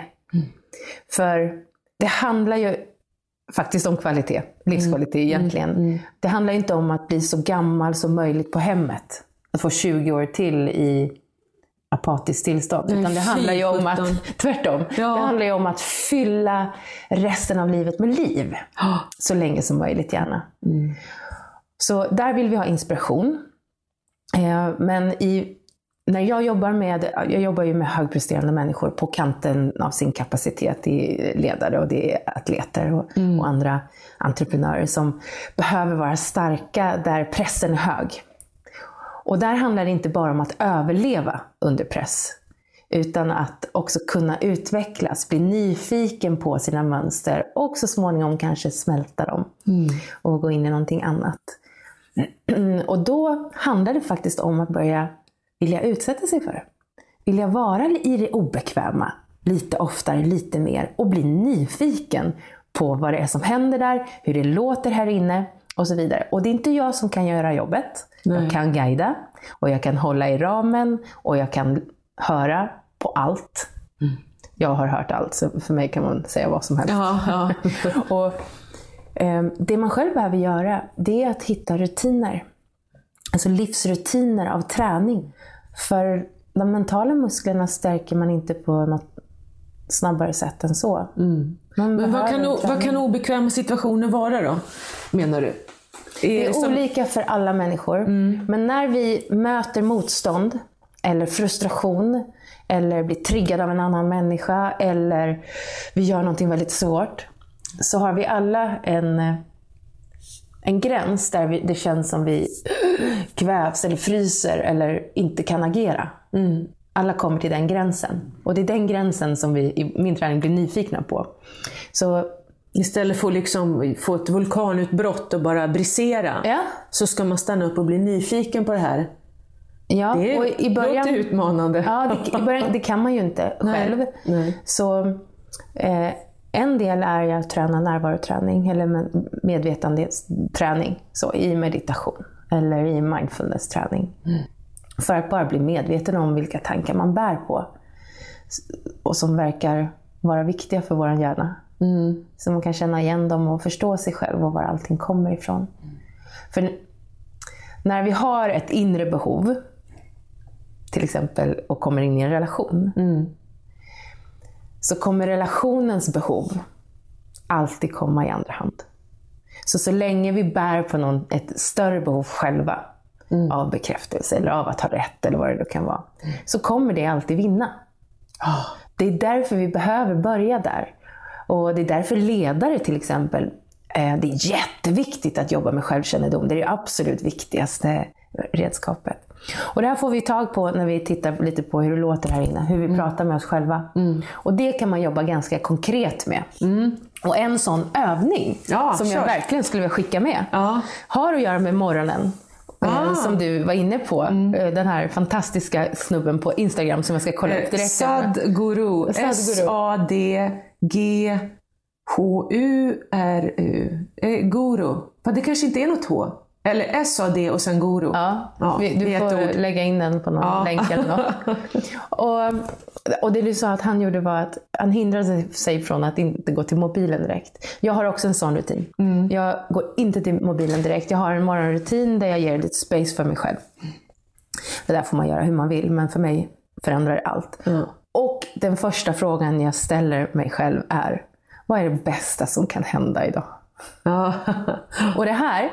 F: För det handlar ju faktiskt om kvalitet, livskvalitet egentligen. Det handlar inte om att bli så gammal som möjligt på hemmet. Att få 20 år till i apatiskt tillstånd. Utan det handlar ju om att, tvärtom, det handlar ju om att fylla resten av livet med liv. Så länge som möjligt gärna. Så där vill vi ha inspiration. Men när jag jobbar ju med högpresterande människor på kanten av sin kapacitet. Det är ledare och det är atleter och andra entreprenörer som behöver vara starka där pressen är hög. Och där handlar det inte bara om att överleva under press, utan att också kunna utvecklas, bli nyfiken på sina mönster och så småningom kanske smälta dem och gå in i någonting annat. Och då handlar det faktiskt om att börja vilja utsätta sig för det. Vilja vara i det obekväma lite oftare, lite mer och bli nyfiken på vad det är som händer där, hur det låter här inne och så vidare. Och det är inte jag som kan göra jobbet. Nej. Jag kan guida och jag kan hålla i ramen och jag kan höra på allt. Jag har hört allt, så för mig kan man säga vad som helst. Ja. Och det man själv behöver göra, det är att hitta rutiner. Alltså livsrutiner av träning. För de mentala musklerna stärker man inte på något snabbare sätt än så.
E: Men vad kan obekväma situationer vara då, menar du?
F: Det är olika för alla människor. Men när vi möter motstånd eller frustration eller blir triggade av en annan människa eller vi gör någonting väldigt svårt, så har vi alla en gräns där det känns som vi kvävs eller fryser eller inte kan agera. Alla kommer till den gränsen. Och det är den gränsen som vi i min träning blir nyfikna på. Så
E: istället för att få ett vulkanutbrott och bara brisera, så ska man stanna upp och bli nyfiken på det här.
F: Ja,
E: det
F: och i början,
E: låter utmanande.
F: Ja, i början, det kan man ju inte själv.
E: Nej.
F: Så en del är att träna närvaroträning eller medvetandeträning, så i meditation eller i mindfulness-träning. För att bara bli medveten om vilka tankar man bär på och som verkar vara viktiga för vår hjärna. Så man kan känna igen dem och förstå sig själv och var allting kommer ifrån. För när vi har ett inre behov, till exempel, och kommer in i en relation, så kommer relationens behov alltid komma i andra hand. Så länge vi bär på ett större behov själva av bekräftelse eller av att ha rätt eller vad det kan vara, så kommer det alltid vinna. Det är därför vi behöver börja där. Och det är därför ledare till exempel, det är jätteviktigt att jobba med självkännedom. Det är det absolut viktigaste redskapet. Och det här får vi tag på när vi tittar lite på hur det låter här inne. Hur vi pratar med oss själva. Och det kan man jobba ganska konkret med. Och en sån övning som jag verkligen skulle vilja skicka med har att göra med morgonen. Som du var inne på. Den här fantastiska snubben på Instagram som jag ska kolla upp direkt.
E: Sadhguru. S-A-D-G-H-U-R-U. Guru. För det kanske inte är något H. Eller S-A-D och sen Guru.
F: Du får lägga in den på någon länk eller något. Och det du sa att han gjorde var att han hindrade sig från att inte gå till mobilen direkt. Jag har också en sån rutin. Jag går inte till mobilen direkt. Jag har en morgonrutin där jag ger lite space för mig själv. Det där får man göra hur man vill, men för mig förändrar det allt. Och den första frågan jag ställer mig själv är: vad är det bästa som kan hända idag? Och det här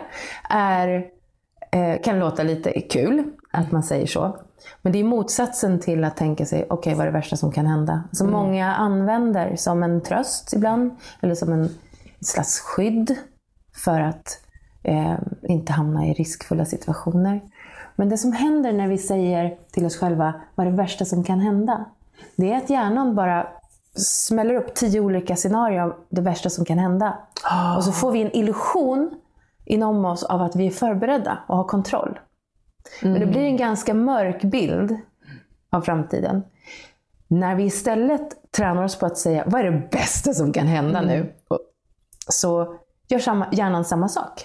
F: kan låta lite kul att man säger så. Men det är motsatsen till att tänka sig, okej, vad är det värsta som kan hända? Som många använder som en tröst ibland. Eller som en slags skydd för att inte hamna i riskfulla situationer. Men det som händer när vi säger till oss själva, vad är det värsta som kan hända? Det är att hjärnan bara smäller upp 10 olika scenarier av det värsta som kan hända. Och så får vi en illusion inom oss av att vi är förberedda och har kontroll. Men det blir en ganska mörk bild av framtiden. När vi istället tränar oss på att säga, vad är det bästa som kan hända nu? Så gör hjärnan samma sak.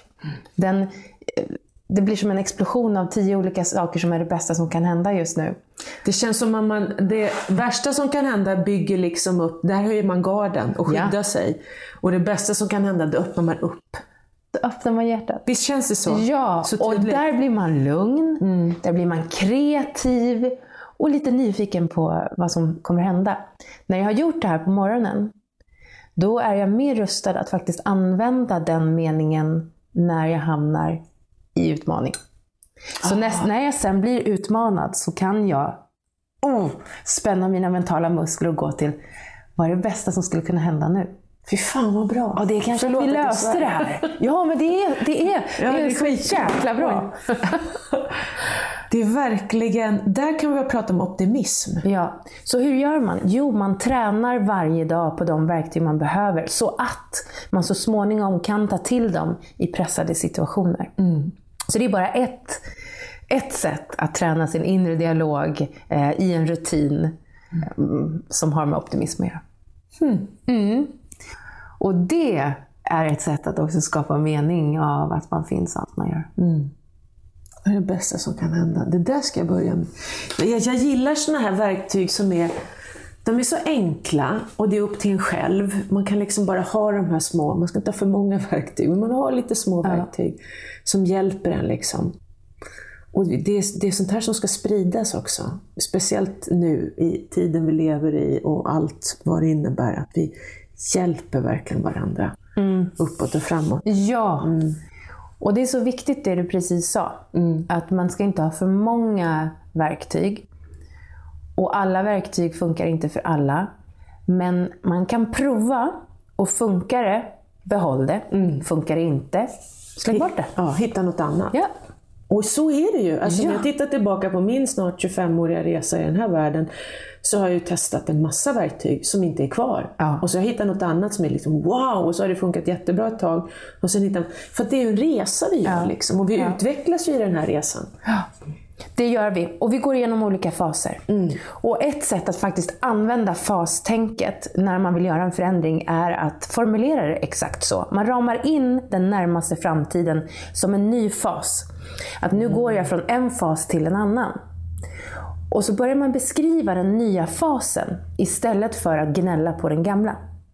F: Det blir som en explosion av 10 olika saker som är det bästa som kan hända just nu.
E: Det känns som att det värsta som kan hända bygger liksom upp, där höjer man garden och skyddar sig. Och det bästa som kan hända, det öppnar man upp.
F: Då öppnar man hjärtat.
E: Visst känns det så?
F: Ja,
E: så
F: och där blir man lugn, där blir man kreativ och lite nyfiken på vad som kommer hända. När jag har gjort det här på morgonen, då är jag mer rustad att faktiskt använda den meningen när jag hamnar i utmaning. Så när jag sen blir utmanad så kan jag spänna mina mentala muskler och gå till, vad är det bästa som skulle kunna hända nu?
E: Fy fan vad bra.
F: Ja, det är kanske vi löste det här. Ja, men det är så jäkla bra.
E: Det är verkligen, där kan vi prata om optimism.
F: Ja, så hur gör man? Jo, man tränar varje dag på de verktyg man behöver så att man så småningom kan ta till dem i pressade situationer. Så det är bara ett sätt att träna sin inre dialog i en rutin som har med optimism att göra. Och det är ett sätt att också skapa mening av att man finns allt man gör.
E: Det är det bästa som kan hända. Det där ska jag börja med. Jag gillar såna här verktyg som de är så enkla och det är upp till en själv. Man kan liksom bara ha de här små, man ska inte ha för många verktyg, men man har lite små verktyg som hjälper en liksom. Och det är sånt här som ska spridas också. Speciellt nu i tiden vi lever i och allt vad det innebär. Att vi hjälper verkligen varandra uppåt och framåt.
F: Ja, och det är så viktigt det du precis sa. Att man ska inte ha för många verktyg. Och alla verktyg funkar inte för alla. Men man kan prova och funkar det, behåll det. Funkar det inte, släng bort det.
E: Ja, hitta något annat.
F: Ja.
E: Och så är det ju. Alltså, när jag tittar tillbaka på min snart 25-åriga resa i den här världen, så har jag ju testat en massa verktyg som inte är kvar. Och så har jag hittat något annat som är liksom wow, och så har det funkat jättebra ett tag. Och sen för att det är ju en resa vi gör liksom, och vi utvecklas ju i den här resan.
F: Ja. Det gör vi, och vi går igenom olika faser. Och ett sätt att faktiskt använda fastänket när man vill göra en förändring är att formulera det exakt så. Man ramar in den närmaste framtiden som en ny fas. Att nu går jag från en fas till en annan. Och så börjar man beskriva den nya fasen istället för att gnälla på den gamla.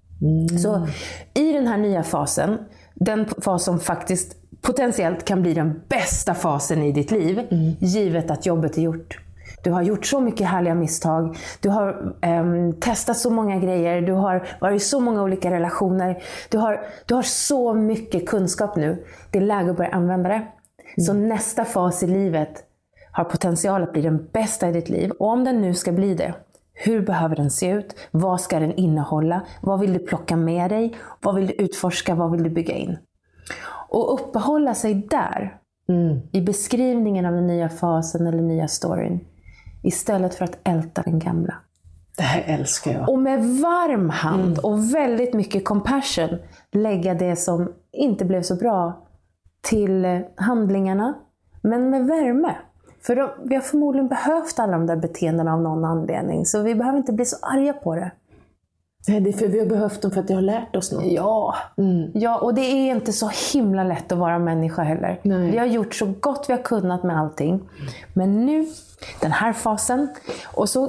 F: Så i den här nya fasen, den fas som faktiskt potentiellt kan bli den bästa fasen i ditt liv, givet att jobbet är gjort. Du har gjort så mycket härliga misstag, du har testat så många grejer, du har varit i så många olika relationer, du har så mycket kunskap nu. Det är läge att börja använda det. Så nästa fas i livet har potential att bli den bästa i ditt liv. Och om den nu ska bli det, hur behöver den se ut? Vad ska den innehålla? Vad vill du plocka med dig? Vad vill du utforska? Vad vill du bygga in? Och uppehålla sig där, i beskrivningen av den nya fasen eller nya storyn, istället för att älta den gamla.
E: Det här älskar jag.
F: Och med varm hand och väldigt mycket compassion lägga det som inte blev så bra till handlingarna, men med värme. För vi har förmodligen behövt alla de där beteendena av någon anledning, så vi behöver inte bli så arga på det.
E: Nej, det är för vi har behövt dem för att det har lärt oss något.
F: Ja, ja, och det är inte så himla lätt att vara människa heller.
E: Nej.
F: Vi har gjort så gott vi har kunnat med allting. Men nu, den här fasen, och så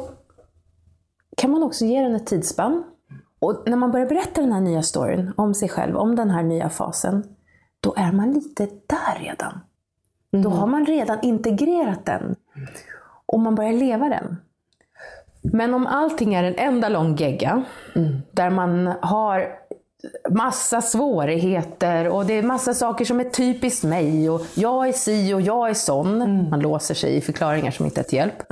F: kan man också ge den ett tidsspann. Och när man börjar berätta den här nya storyn om sig själv, om den här nya fasen, då är man lite där redan. Då har man redan integrerat den. Och man börjar leva den. Men om allting är en enda lång gegga, där man har massa svårigheter och det är massa saker som är typiskt mig och jag är si och jag är sån. Man låser sig i förklaringar som inte är till hjälp.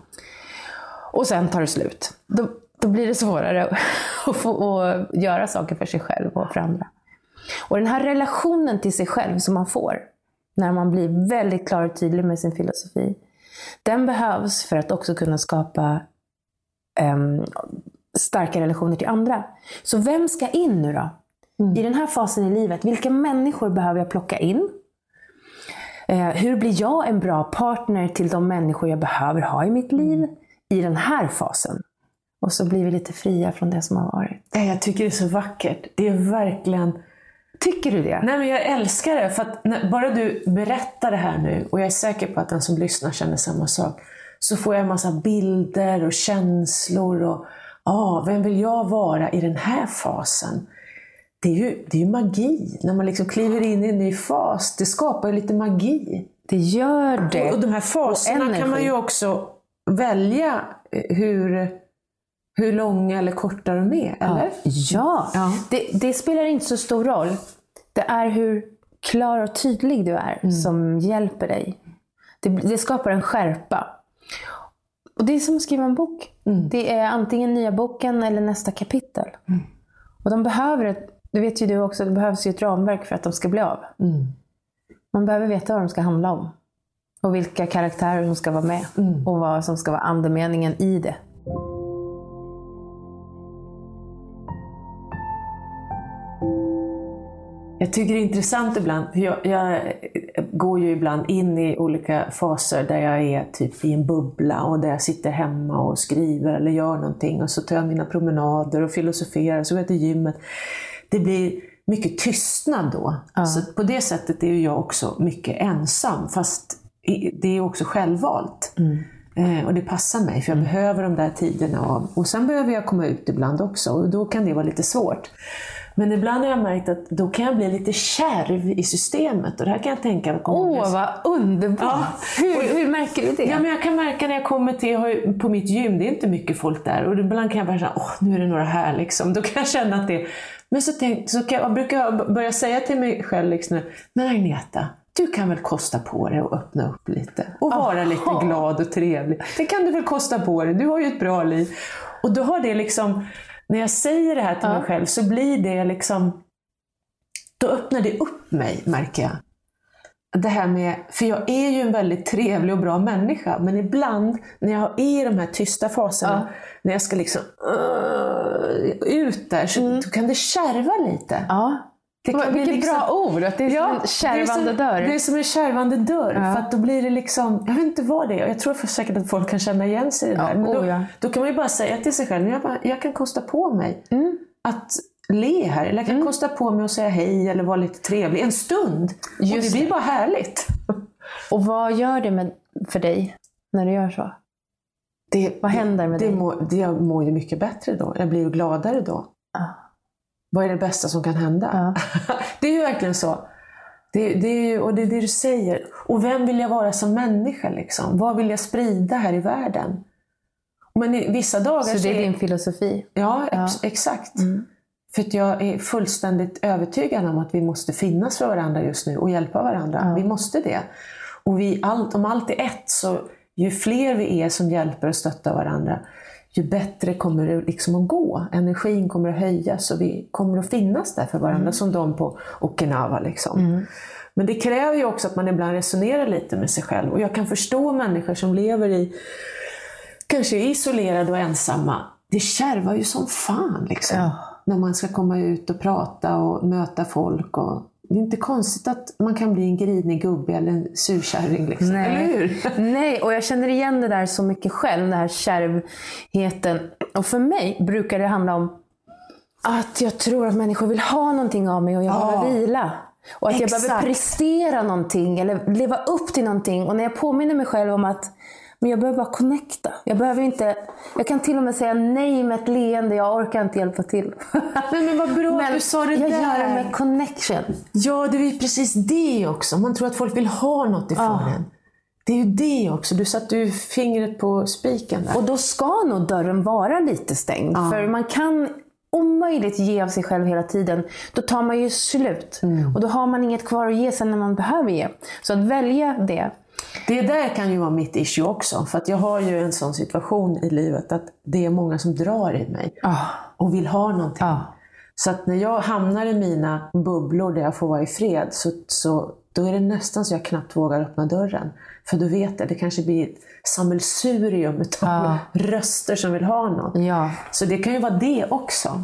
F: Och sen tar det slut. Då blir det svårare att göra saker för sig själv och för andra. Och den här relationen till sig själv som man får när man blir väldigt klar och tydlig med sin filosofi, den behövs för att också kunna skapa starka relationer till andra. Så vem ska in nu då? I den här fasen i livet, vilka människor behöver jag plocka in? Hur blir jag en bra partner till de människor jag behöver ha i mitt liv i den här fasen? Och så blir vi lite fria från det som har varit.
E: Jag tycker det är så vackert. Det är verkligen...
F: Tycker du det?
E: Nej, men jag älskar det. För att bara du berättar det här nu, och jag är säker på att den som lyssnar känner samma sak, så får jag en massa bilder och känslor. Och vem vill jag vara i den här fasen? Det är ju magi. När man liksom kliver in i en ny fas. Det skapar ju lite magi.
F: Det gör det.
E: Och de här faserna kan man ju också välja hur långa eller korta de är, eller?
F: Ja. Det spelar inte så stor roll. Det är hur klar och tydlig du är som hjälper dig. Det skapar en skärpa. Och det är som att skriva en bok. Det är antingen nya boken eller nästa kapitel. Och de behöver, det vet ju du också, det behövs ju ett ramverk för att de ska bli av. Man behöver veta vad de ska handla om. Och vilka karaktärer som ska vara med. Och vad som ska vara andemeningen i det.
E: Jag tycker det är intressant ibland. Jag går ju ibland in i olika faser där jag är typ i en bubbla och där jag sitter hemma och skriver eller gör någonting. Och så tar jag mina promenader och filosoferar och så går jag till gymmet. Det blir mycket tystnad då. Så på det sättet är ju jag också mycket ensam. Fast det är också självvalt. Och det passar mig för jag behöver de där tiderna av. Och sen behöver jag komma ut ibland också. Och då kan det vara lite svårt. Men ibland har jag märkt att då kan jag bli lite kärv i systemet. Och det här kan jag tänka på.
F: Vad underbart! Ja. Hur märker du det?
E: Ja, men jag kan märka när jag kommer på mitt gym, det är inte mycket folk där. Och ibland kan jag bara säga, nu är det några här liksom. Då kan jag känna att det... Men brukar jag börja säga till mig själv liksom, men Agneta, du kan väl kosta på dig och öppna upp lite. Och vara lite glad och trevlig. Det kan du väl kosta på dig, du har ju ett bra liv. Och då har det liksom... När jag säger det här till mig själv så blir det liksom, då öppnar det upp mig, märker jag. Det här med, för jag är ju en väldigt trevlig och bra människa, men ibland när jag är i de här tysta faserna, när jag ska liksom ut där, så då kan det kärva lite. Det kan
F: vilket
E: liksom,
F: bra ord, att det är som en kärvande dörr.
E: Det är som en kärvande dörr, för att då blir det liksom, jag vet inte vad det är, och jag tror för säkert att folk kan känna igen sig i det där. Men då kan man ju bara säga till sig själv, jag kan kosta på mig att le här, eller jag kan kosta på mig att säga hej eller vara lite trevlig en stund. Och det blir bara härligt.
F: Och vad gör det för dig när du gör så? Vad händer med dig?
E: Jag mår ju mycket bättre då, jag blir ju gladare då. Vad är det bästa som kan hända? Det är ju verkligen så. Det är ju, och det är det du säger. Och vem vill jag vara som människa liksom? Vad vill jag sprida här i världen? Men i vissa dagar
F: så det är din filosofi?
E: Ja, exakt. För att jag är fullständigt övertygad om att vi måste finnas för varandra just nu och hjälpa varandra. Vi måste det. Och om allt är ett, så ju fler vi är som hjälper och stöttar varandra, ju bättre kommer det liksom att gå. Energin kommer att höjas och vi kommer att finnas där för varandra som de på Okinawa liksom. Men det kräver ju också att man ibland resonerar lite med sig själv. Och jag kan förstå människor som lever i kanske isolerade och ensamma. Det kärvar ju som fan liksom. När man ska komma ut och prata och möta folk. Och det är inte konstigt att man kan bli en grinig gubbe eller en surkärring liksom. Eller hur?
F: Nej, och jag känner igen det där så mycket själv, den här kärvheten. Och för mig brukar det handla om att jag tror att människor vill ha någonting av mig och jag behöver vila. Och att jag behöver prestera någonting eller leva upp till någonting. Och när jag påminner mig själv om att men jag behöver bara connecta. Jag kan till och med säga nej med ett leende. Jag orkar inte hjälpa till.
E: Men vad bra att du sa det där.
F: Jag gör det med connection.
E: Ja, det är precis det också. Man tror att folk vill ha något ifrån en. Det är ju det också. Du satte ju fingret på spiken där.
F: Och då ska nog dörren vara lite stängd. För man kan omöjligt ge av sig själv hela tiden. Då tar man ju slut. Och då har man inget kvar att ge sen när man behöver ge. Så att välja det.
E: Det där kan ju vara mitt issue också. För att jag har ju en sån situation i livet att det är många som drar i mig. Och vill ha någonting. Så att när jag hamnar i mina bubblor där jag får vara i fred. Så då är det nästan så jag knappt vågar öppna dörren. För då vet jag, det kanske blir ett sammelsurium av röster som vill ha något. Så det kan ju vara det också.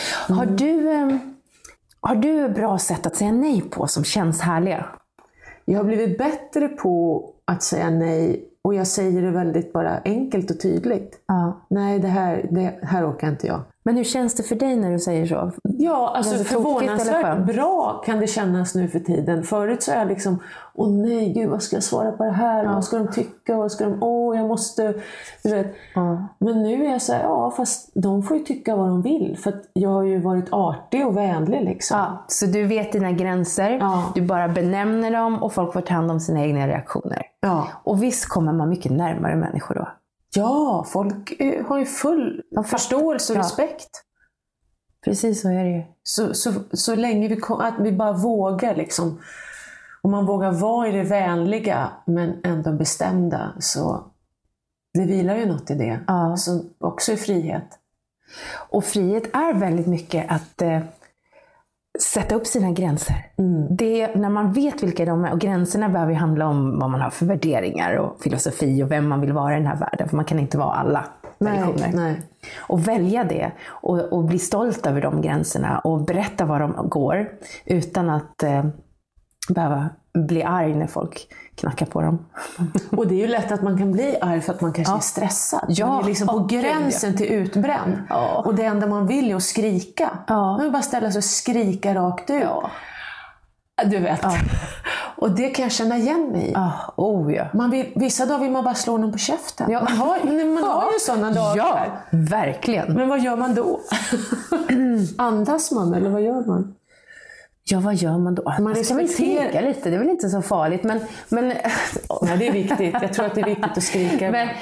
F: Har du bra sätt att säga nej på som känns härliga?
E: Jag har blivit bättre på att säga nej och jag säger det väldigt bara enkelt och tydligt. Nej, det här orkar inte jag.
F: Men hur känns det för dig när du säger så?
E: Ja, alltså förvånansvärt bra kan det kännas nu för tiden. Förut så är jag liksom, nej gud, vad ska jag svara på det här? Vad ska de tycka? Vad ska jag måste, du vet. Men nu är jag så här, fast de får ju tycka vad de vill. För att jag har ju varit artig och vänlig liksom.
F: Så du vet dina gränser, du bara benämner dem och folk får ta hand om sina egna reaktioner. Och visst kommer man mycket närmare människor då?
E: Ja, folk har ju full förståelse och respekt.
F: Precis så är det ju.
E: Så länge att vi bara vågar liksom. Och man vågar vara i det vänliga men ändå bestämda. Så det vilar ju något i det. Så också i frihet.
F: Och frihet är väldigt mycket att sätta upp sina gränser. Det är, när man vet vilka de är, och gränserna behöver ju handla om vad man har för värderingar och filosofi och vem man vill vara i den här världen, för man kan inte vara alla traditioner.
E: Nej.
F: Och välja det och bli stolt över de gränserna och berätta var de går utan att behöva bli arg när folk knackar på dem.
E: Och det är ju lätt att man kan bli arg för att man kanske är stressad. Man är liksom på gränsen till utbränd. Och det enda man vill är att skrika. Man vill bara ställa sig och skrika rakt ut. Du vet. Och det kan jag känna igen mig i. Vissa dagar vill man bara slå någon på käften. Man har ju sådana dagar.
F: Ja, verkligen.
E: Men vad gör man då? Andas man eller vad gör man?
F: Ja, vad gör man då? Man ska väl skrika lite, det är väl inte så farligt. Men
E: nej, det är viktigt. Jag tror att det är viktigt att skrika.
F: Men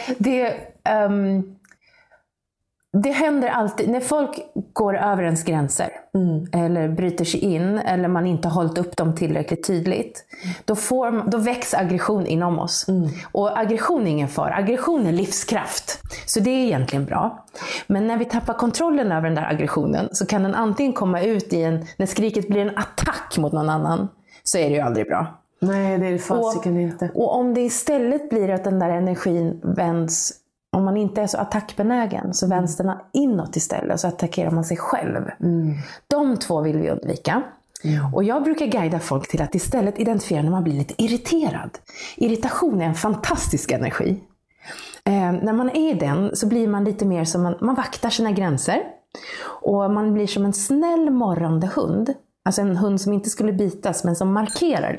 F: det händer alltid, när folk går över ens gränser eller bryter sig in eller man inte har hållit upp dem tillräckligt tydligt, då väcks aggression inom oss. Och aggression är ingen fara, aggression är livskraft. Så det är egentligen bra. Men när vi tappar kontrollen över den där aggressionen så kan den antingen komma ut när skriket blir en attack mot någon annan, så är det ju aldrig bra.
E: Nej, det är det fasiken inte.
F: Och om det istället blir att den där energin vänds, om man inte är så attackbenägen, så vänds den inåt istället, så attackerar man sig själv. De två vill vi undvika. Och jag brukar guida folk till att istället identifiera när man blir lite irriterad. Irritation är en fantastisk energi. När man är i den så blir man lite mer som man vaktar sina gränser. Och man blir som en snäll morrande hund. Alltså en hund som inte skulle bitas men som markerar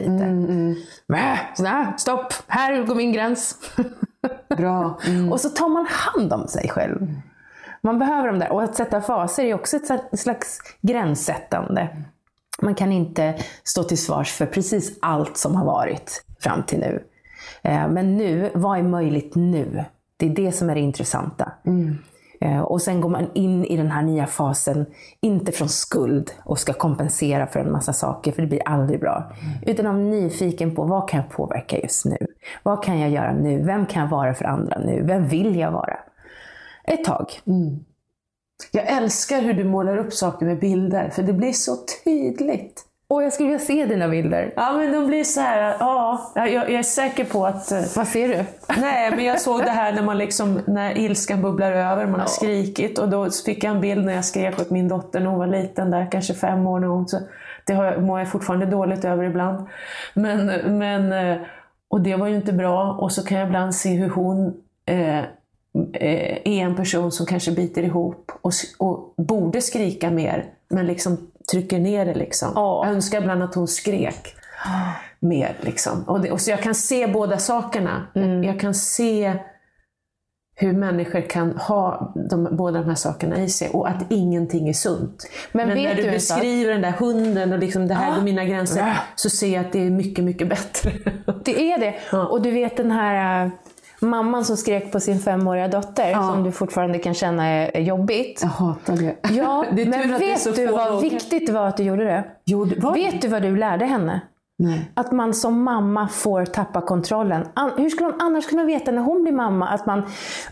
F: lite. Stopp, här går min gräns.
E: Bra.
F: Och så tar man hand om sig själv. Man behöver dem där. Och att sätta faser är också ett slags gränssättande. Man kan inte stå till svars för precis allt som har varit fram till nu. Men nu, vad är möjligt nu? Det är det som är det intressanta. Och sen går man in i den här nya fasen, inte från skuld och ska kompensera för en massa saker, för det blir aldrig bra. Utan om nyfiken på, vad kan jag påverka just nu? Vad kan jag göra nu? Vem kan jag vara för andra nu? Vem vill jag vara? Ett tag.
E: Jag älskar hur du målar upp saker med bilder, för det blir så tydligt.
F: Och jag skulle vilja se dina bilder.
E: Ja, men de blir så här, jag är säker på att...
F: Vad ser du?
E: Nej, men jag såg det här när man liksom, när ilskan bubblar över, man har skrikit. Och då fick jag en bild när jag skrek åt min dotter när hon var liten, där kanske 5 år nog. Så det mår jag fortfarande dåligt över ibland. Men och det var ju inte bra. Och så kan jag ibland se hur hon är en person som kanske biter ihop och borde skrika mer, men liksom trycker ner det liksom. Jag önskar ibland att hon skrek mer liksom. Och så jag kan se båda sakerna. Jag kan se hur människor kan ha båda de här sakerna i sig, och att ingenting är sunt. Men när du beskriver den där hunden och liksom det här är mina gränser, så ser jag att det är mycket, mycket bättre.
F: Det är det. Och du vet den här mamman som skrek på sin 5-åriga dotter, som du fortfarande kan känna är jobbigt.
E: Jag hatar det.
F: Ja,
E: det
F: men vet du vad viktigt det var att du gjorde det? Vet du vad du lärde henne?
E: Nej.
F: Att man som mamma får tappa kontrollen. Hur skulle hon annars kunna veta när hon blir mamma att man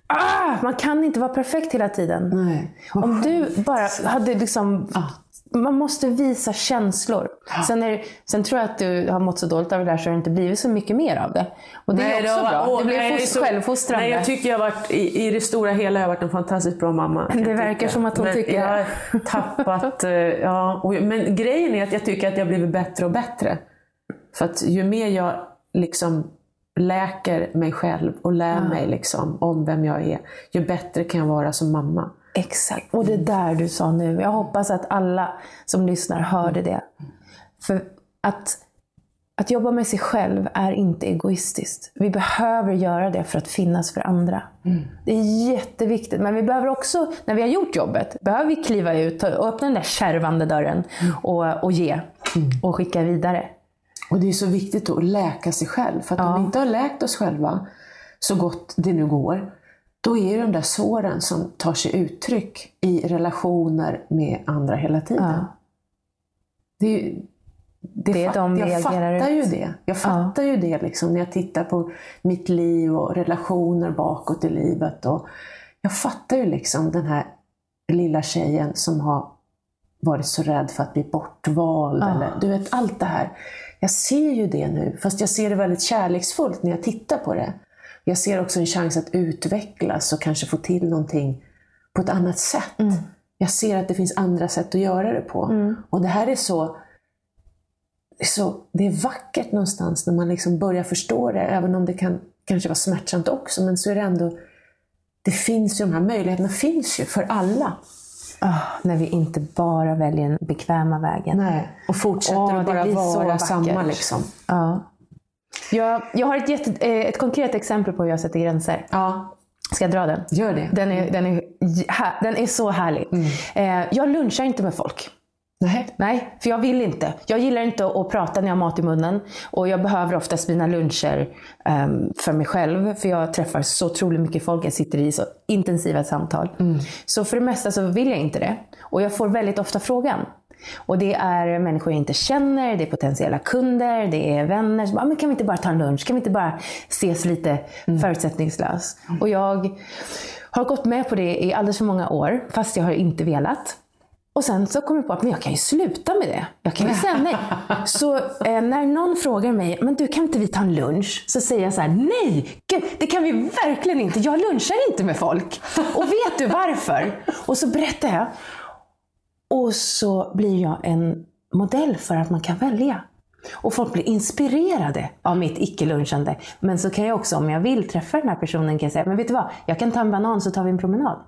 F: kan inte vara perfekt hela tiden?
E: Nej.
F: Om du bara hade liksom... Man måste visa känslor. Sen tror jag att du har mått så dåligt av det där, så har det inte blivit så mycket mer av det. Och det är också bra. Det blir självfostrande.
E: Nej, jag tycker jag har varit, i det stora hela, jag har varit en fantastiskt bra mamma.
F: Det verkar som att hon tycker
E: jag har tappat... men grejen är att jag tycker att jag har blivit bättre och bättre. För att ju mer jag liksom läker mig själv och lär mig liksom om vem jag är, ju bättre kan jag vara som mamma.
F: Exakt, och det där du sa nu, jag hoppas att alla som lyssnar hörde det. För att jobba med sig själv är inte egoistiskt. Vi behöver göra det för att finnas för andra. Det är jätteviktigt. Men vi behöver också, när vi har gjort jobbet, behöver vi kliva ut och öppna den där kärvande dörren och ge och skicka vidare.
E: Och det är så viktigt att läka sig själv. För att om vi inte har läkt oss själva så gott det nu går, då är det de där såren som tar sig uttryck i relationer med andra hela tiden. Jag fattar ju det. Jag fattar ju det liksom, när jag tittar på mitt liv och relationer bakåt i livet. Och jag fattar ju liksom den här lilla tjejen som har varit så rädd för att bli bortvald. Eller, du vet, allt det här. Jag ser ju det nu, fast jag ser det väldigt kärleksfullt när jag tittar på det. Jag ser också en chans att utvecklas och kanske få till någonting på ett annat sätt. Jag ser att det finns andra sätt att göra det på. Och det här är så det är vackert någonstans när man liksom börjar förstå det, även om det kan kanske vara smärtsamt också, men så är det ändå, det finns ju, de här möjligheterna finns ju för alla.
F: När vi inte bara väljer den bekväma vägen.
E: Nej, och fortsätter att bara vara samma liksom.
F: Jag har ett konkret exempel på hur jag sätter gränser. Ska jag dra den?
E: Gör det.
F: Den är så härlig. Jag lunchar inte med folk. Nej, för jag vill inte. Jag gillar inte att prata när jag har mat i munnen. Och jag behöver oftast mina luncher för mig själv. För jag träffar så otroligt mycket folk. Jag sitter i så intensiva samtal. Så för det mesta så vill jag inte det. Och jag får väldigt ofta frågan. Och det är människor jag inte känner. Det är potentiella kunder. Det är vänner som men kan vi inte bara ta en lunch? Kan vi inte bara ses lite förutsättningslöst? Och jag har gått med på det i alldeles för många år. Fast jag har inte velat. Och sen så kom jag på att men jag kan ju sluta med det. Jag kan ju säga nej. Så när någon frågar mig, men du, kan inte vi ta en lunch? Så säger jag så här, nej, gud, det kan vi verkligen inte. Jag lunchar inte med folk. Och vet du varför? Och så berättar jag. Och så blir jag en modell för att man kan välja. Och folk blir inspirerade av mitt icke-lunchande. Men så kan jag också, om jag vill träffa den här personen, kan jag säga, men vet du vad? Jag kan ta en banan så tar vi en promenad.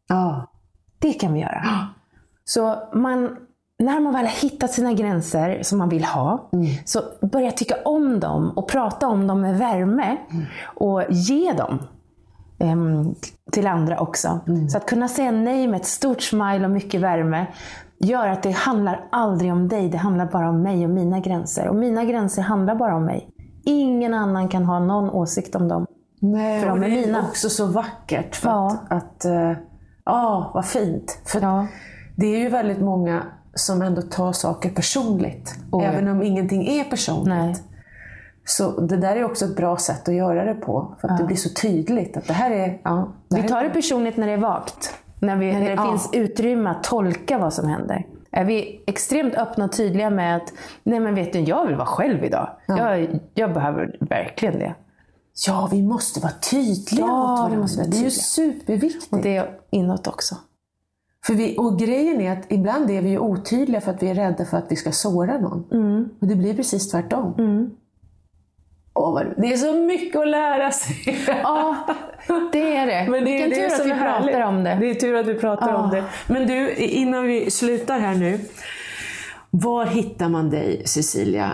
F: Det kan vi göra. Så när man väl har hittat sina gränser som man vill ha, så börja tycka om dem och prata om dem med värme och ge dem till andra också. Så att kunna säga nej med ett stort smile och mycket värme gör att det handlar aldrig om dig, det handlar bara om mig och mina gränser. Och mina gränser handlar bara om mig. Ingen annan kan ha någon åsikt om dem.
E: Nej,
F: för de är mina.
E: Det är också så vackert för vad fint. För det är ju väldigt många som ändå tar saker personligt. Även om ingenting är personligt. Nej. Så det där är också ett bra sätt att göra det på. För att det blir så tydligt att det här är...
F: Vi tar det personligt när det är vagt. När det finns utrymme att tolka vad som händer. Är vi extremt öppna och tydliga med att nej men vet du, jag vill vara själv idag. Jag behöver verkligen det.
E: Ja, vi måste vara tydliga mot varandra. Det är ju superviktigt.
F: Och det är inåt också.
E: Och grejen är att ibland är vi ju otydliga för att vi är rädda för att vi ska såra någon. Och det blir precis tvärtom. Det är så mycket att lära sig.
F: Ja, det är det.
E: Men det är tur att vi pratar om det. Det är tur att vi pratar om det. Men du, innan vi slutar här nu. Var hittar man dig, Cecilia?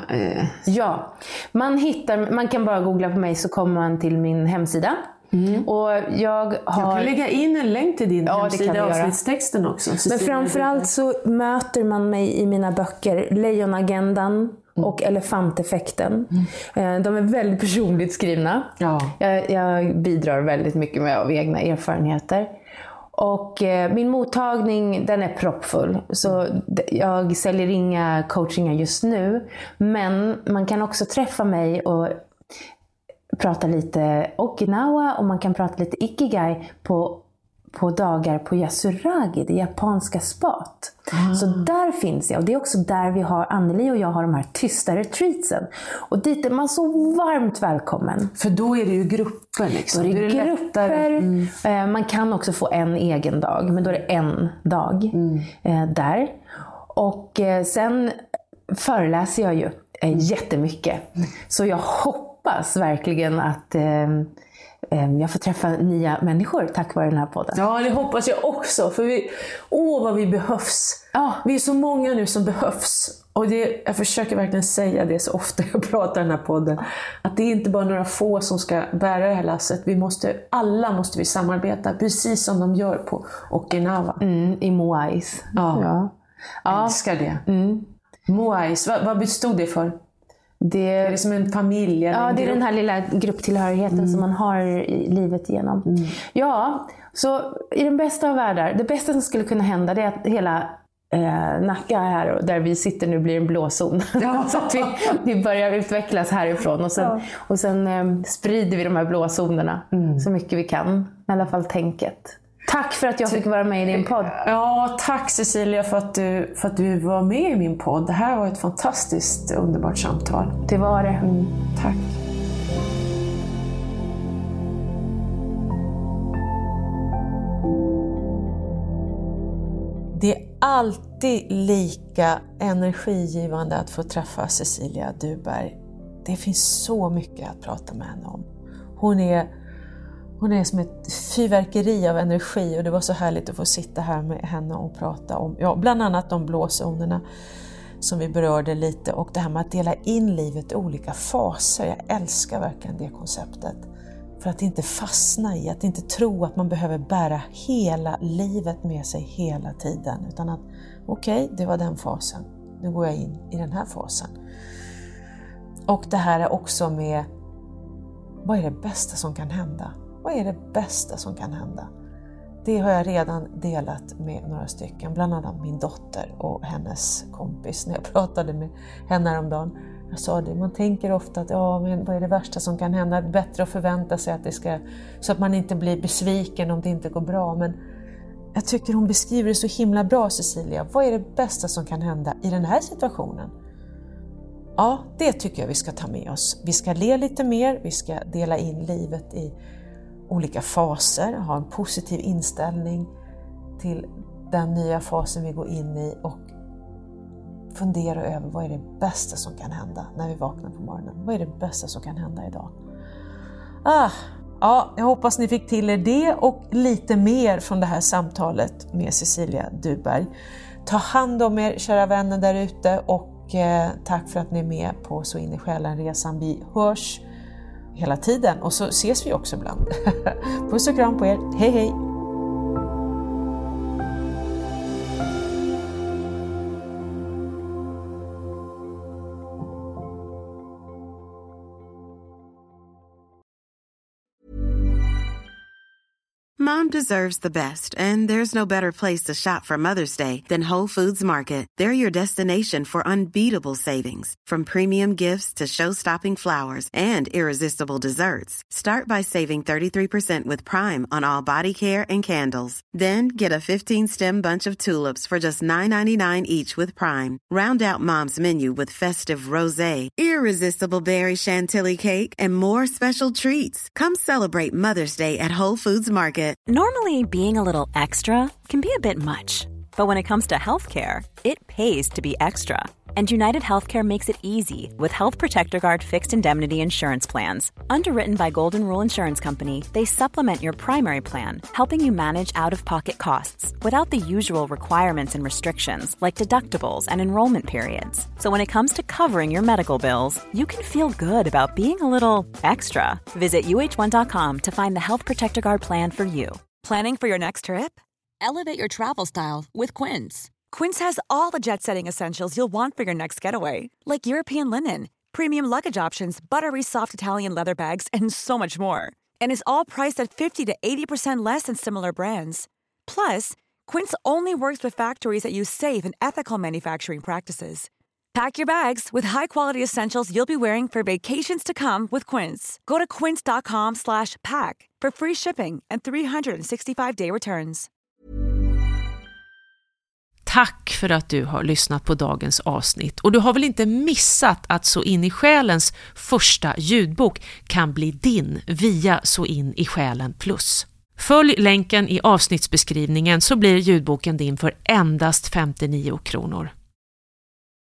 F: Man kan bara googla på mig så kommer man till min hemsida. Och jag kan
E: lägga in en länk till din hemsida i avsnittstexten också.
F: Men framförallt så möter man mig i mina böcker Lejonagendan och Elefanteffekten. De är väldigt personligt skrivna. Jag bidrar väldigt mycket med av egna erfarenheter. Och min mottagning, den är proppfull. Så jag säljer inga coachingar just nu. Men man kan också träffa mig och prata lite Okinawa, och man kan prata lite Ikigai på dagar på Yasuragi, det japanska spat. Så där finns jag, och det är också där vi har, Anneli och jag har de här tysta retreatsen. Och dit är man så varmt välkommen.
E: För då är det ju grupper liksom.
F: Då är det grupper. Man kan också få en egen dag, men då är det en dag där. Och sen föreläser jag ju jättemycket. Så jag hoppas hoppas verkligen att jag får träffa nya människor tack vare den här podden.
E: Ja, det hoppas jag också. För vad vi behövs.
F: Ja.
E: Vi är så många nu som behövs. Och jag försöker verkligen säga det så ofta jag pratar i den här podden. Att det är inte bara några få som ska bära det här lasset. Alla måste vi samarbeta. Precis som de gör på Okinawa.
F: I Moais.
E: Ja. Jag älskar det. Moais, vad bestod det för? Det är som en familj.
F: Ja, det är den här lilla grupptillhörigheten som man har i livet igenom. Ja, så i den bästa av världar, det bästa som skulle kunna hända, det är att hela Nacka här där vi sitter nu blir en blåzon. Så att vi börjar utvecklas härifrån och sen sprider vi de här blåzonerna så mycket vi kan. I alla fall tänket. Tack för att jag fick vara med i din podd.
E: Ja, tack Cecilia för att du var med i min podd. Det här var ett fantastiskt underbart samtal.
F: Det var det.
E: Tack. Det är alltid lika energigivande att få träffa Cecilia Duberg. Det finns så mycket att prata med henne om. Hon är som ett fyrverkeri av energi och det var så härligt att få sitta här med henne och prata om, bland annat de blåzonerna som vi berörde lite och det här med att dela in livet i olika faser. Jag älskar verkligen det konceptet. För att inte fastna i, att inte tro att man behöver bära hela livet med sig hela tiden. Utan att okej, det var den fasen. Nu går jag in i den här fasen. Och det här är också med, vad är det bästa som kan hända? Vad är det bästa som kan hända? Det har jag redan delat med några stycken. Bland annat min dotter och hennes kompis. När jag pratade med henne häromdagen. Jag sa det, man tänker ofta att men vad är det värsta som kan hända? Det är bättre att förvänta sig att det ska, så att man inte blir besviken om det inte går bra. Men jag tycker hon beskriver det så himla bra, Cecilia. Vad är det bästa som kan hända i den här situationen? Ja, det tycker jag vi ska ta med oss. Vi ska le lite mer, vi ska dela in livet i olika faser, ha en positiv inställning till den nya fasen vi går in i och fundera över vad är det bästa som kan hända när vi vaknar på morgonen. Vad är det bästa som kan hända idag? Ja, jag hoppas ni fick till er det och lite mer från det här samtalet med Cecilia Duberg. Ta hand om er, kära vänner där ute, och tack för att ni är med på Så in i själen-resan. Vi hörs hela tiden och så ses vi också ibland. Puss och kram på er. Hej hej!
A: Mom deserves the best, and there's no better place to shop for Mother's Day than Whole Foods Market. They're your destination for unbeatable savings, from premium gifts to show-stopping flowers and irresistible desserts. Start by saving 33% with Prime on all body care and candles. Then get a 15-stem bunch of tulips for just $9.99 each with Prime. Round out Mom's menu with festive rosé, irresistible berry chantilly cake, and more special treats. Come celebrate Mother's Day at Whole Foods Market.
G: Normally, being a little extra can be a bit much, but when it comes to healthcare, it pays to be extra. And United Healthcare makes it easy with Health Protector Guard fixed indemnity insurance plans. Underwritten by Golden Rule Insurance Company, they supplement your primary plan, helping you manage out-of-pocket costs without the usual requirements and restrictions like deductibles and enrollment periods. So when it comes to covering your medical bills, you can feel good about being a little extra. Visit uh1.com to find the Health Protector Guard plan for you.
J: Planning for your next trip? Elevate your travel style with Quince. Quince has all the jet-setting essentials you'll want for your next getaway, like European linen, premium luggage options, buttery soft Italian leather bags, and so much more. And is all priced at 50 to 80% less than similar brands. Plus, Quince only works with factories that use safe and ethical manufacturing practices. Pack your bags with high-quality essentials you'll be wearing for vacations to come with Quince. Go to quince.com/pack for free shipping and 365-day returns.
K: Tack för att du har lyssnat på dagens avsnitt. Och du har väl inte missat att Så in i själens första ljudbok kan bli din via Så in i själen plus. Följ länken i avsnittsbeskrivningen så blir ljudboken din för endast 59 kronor.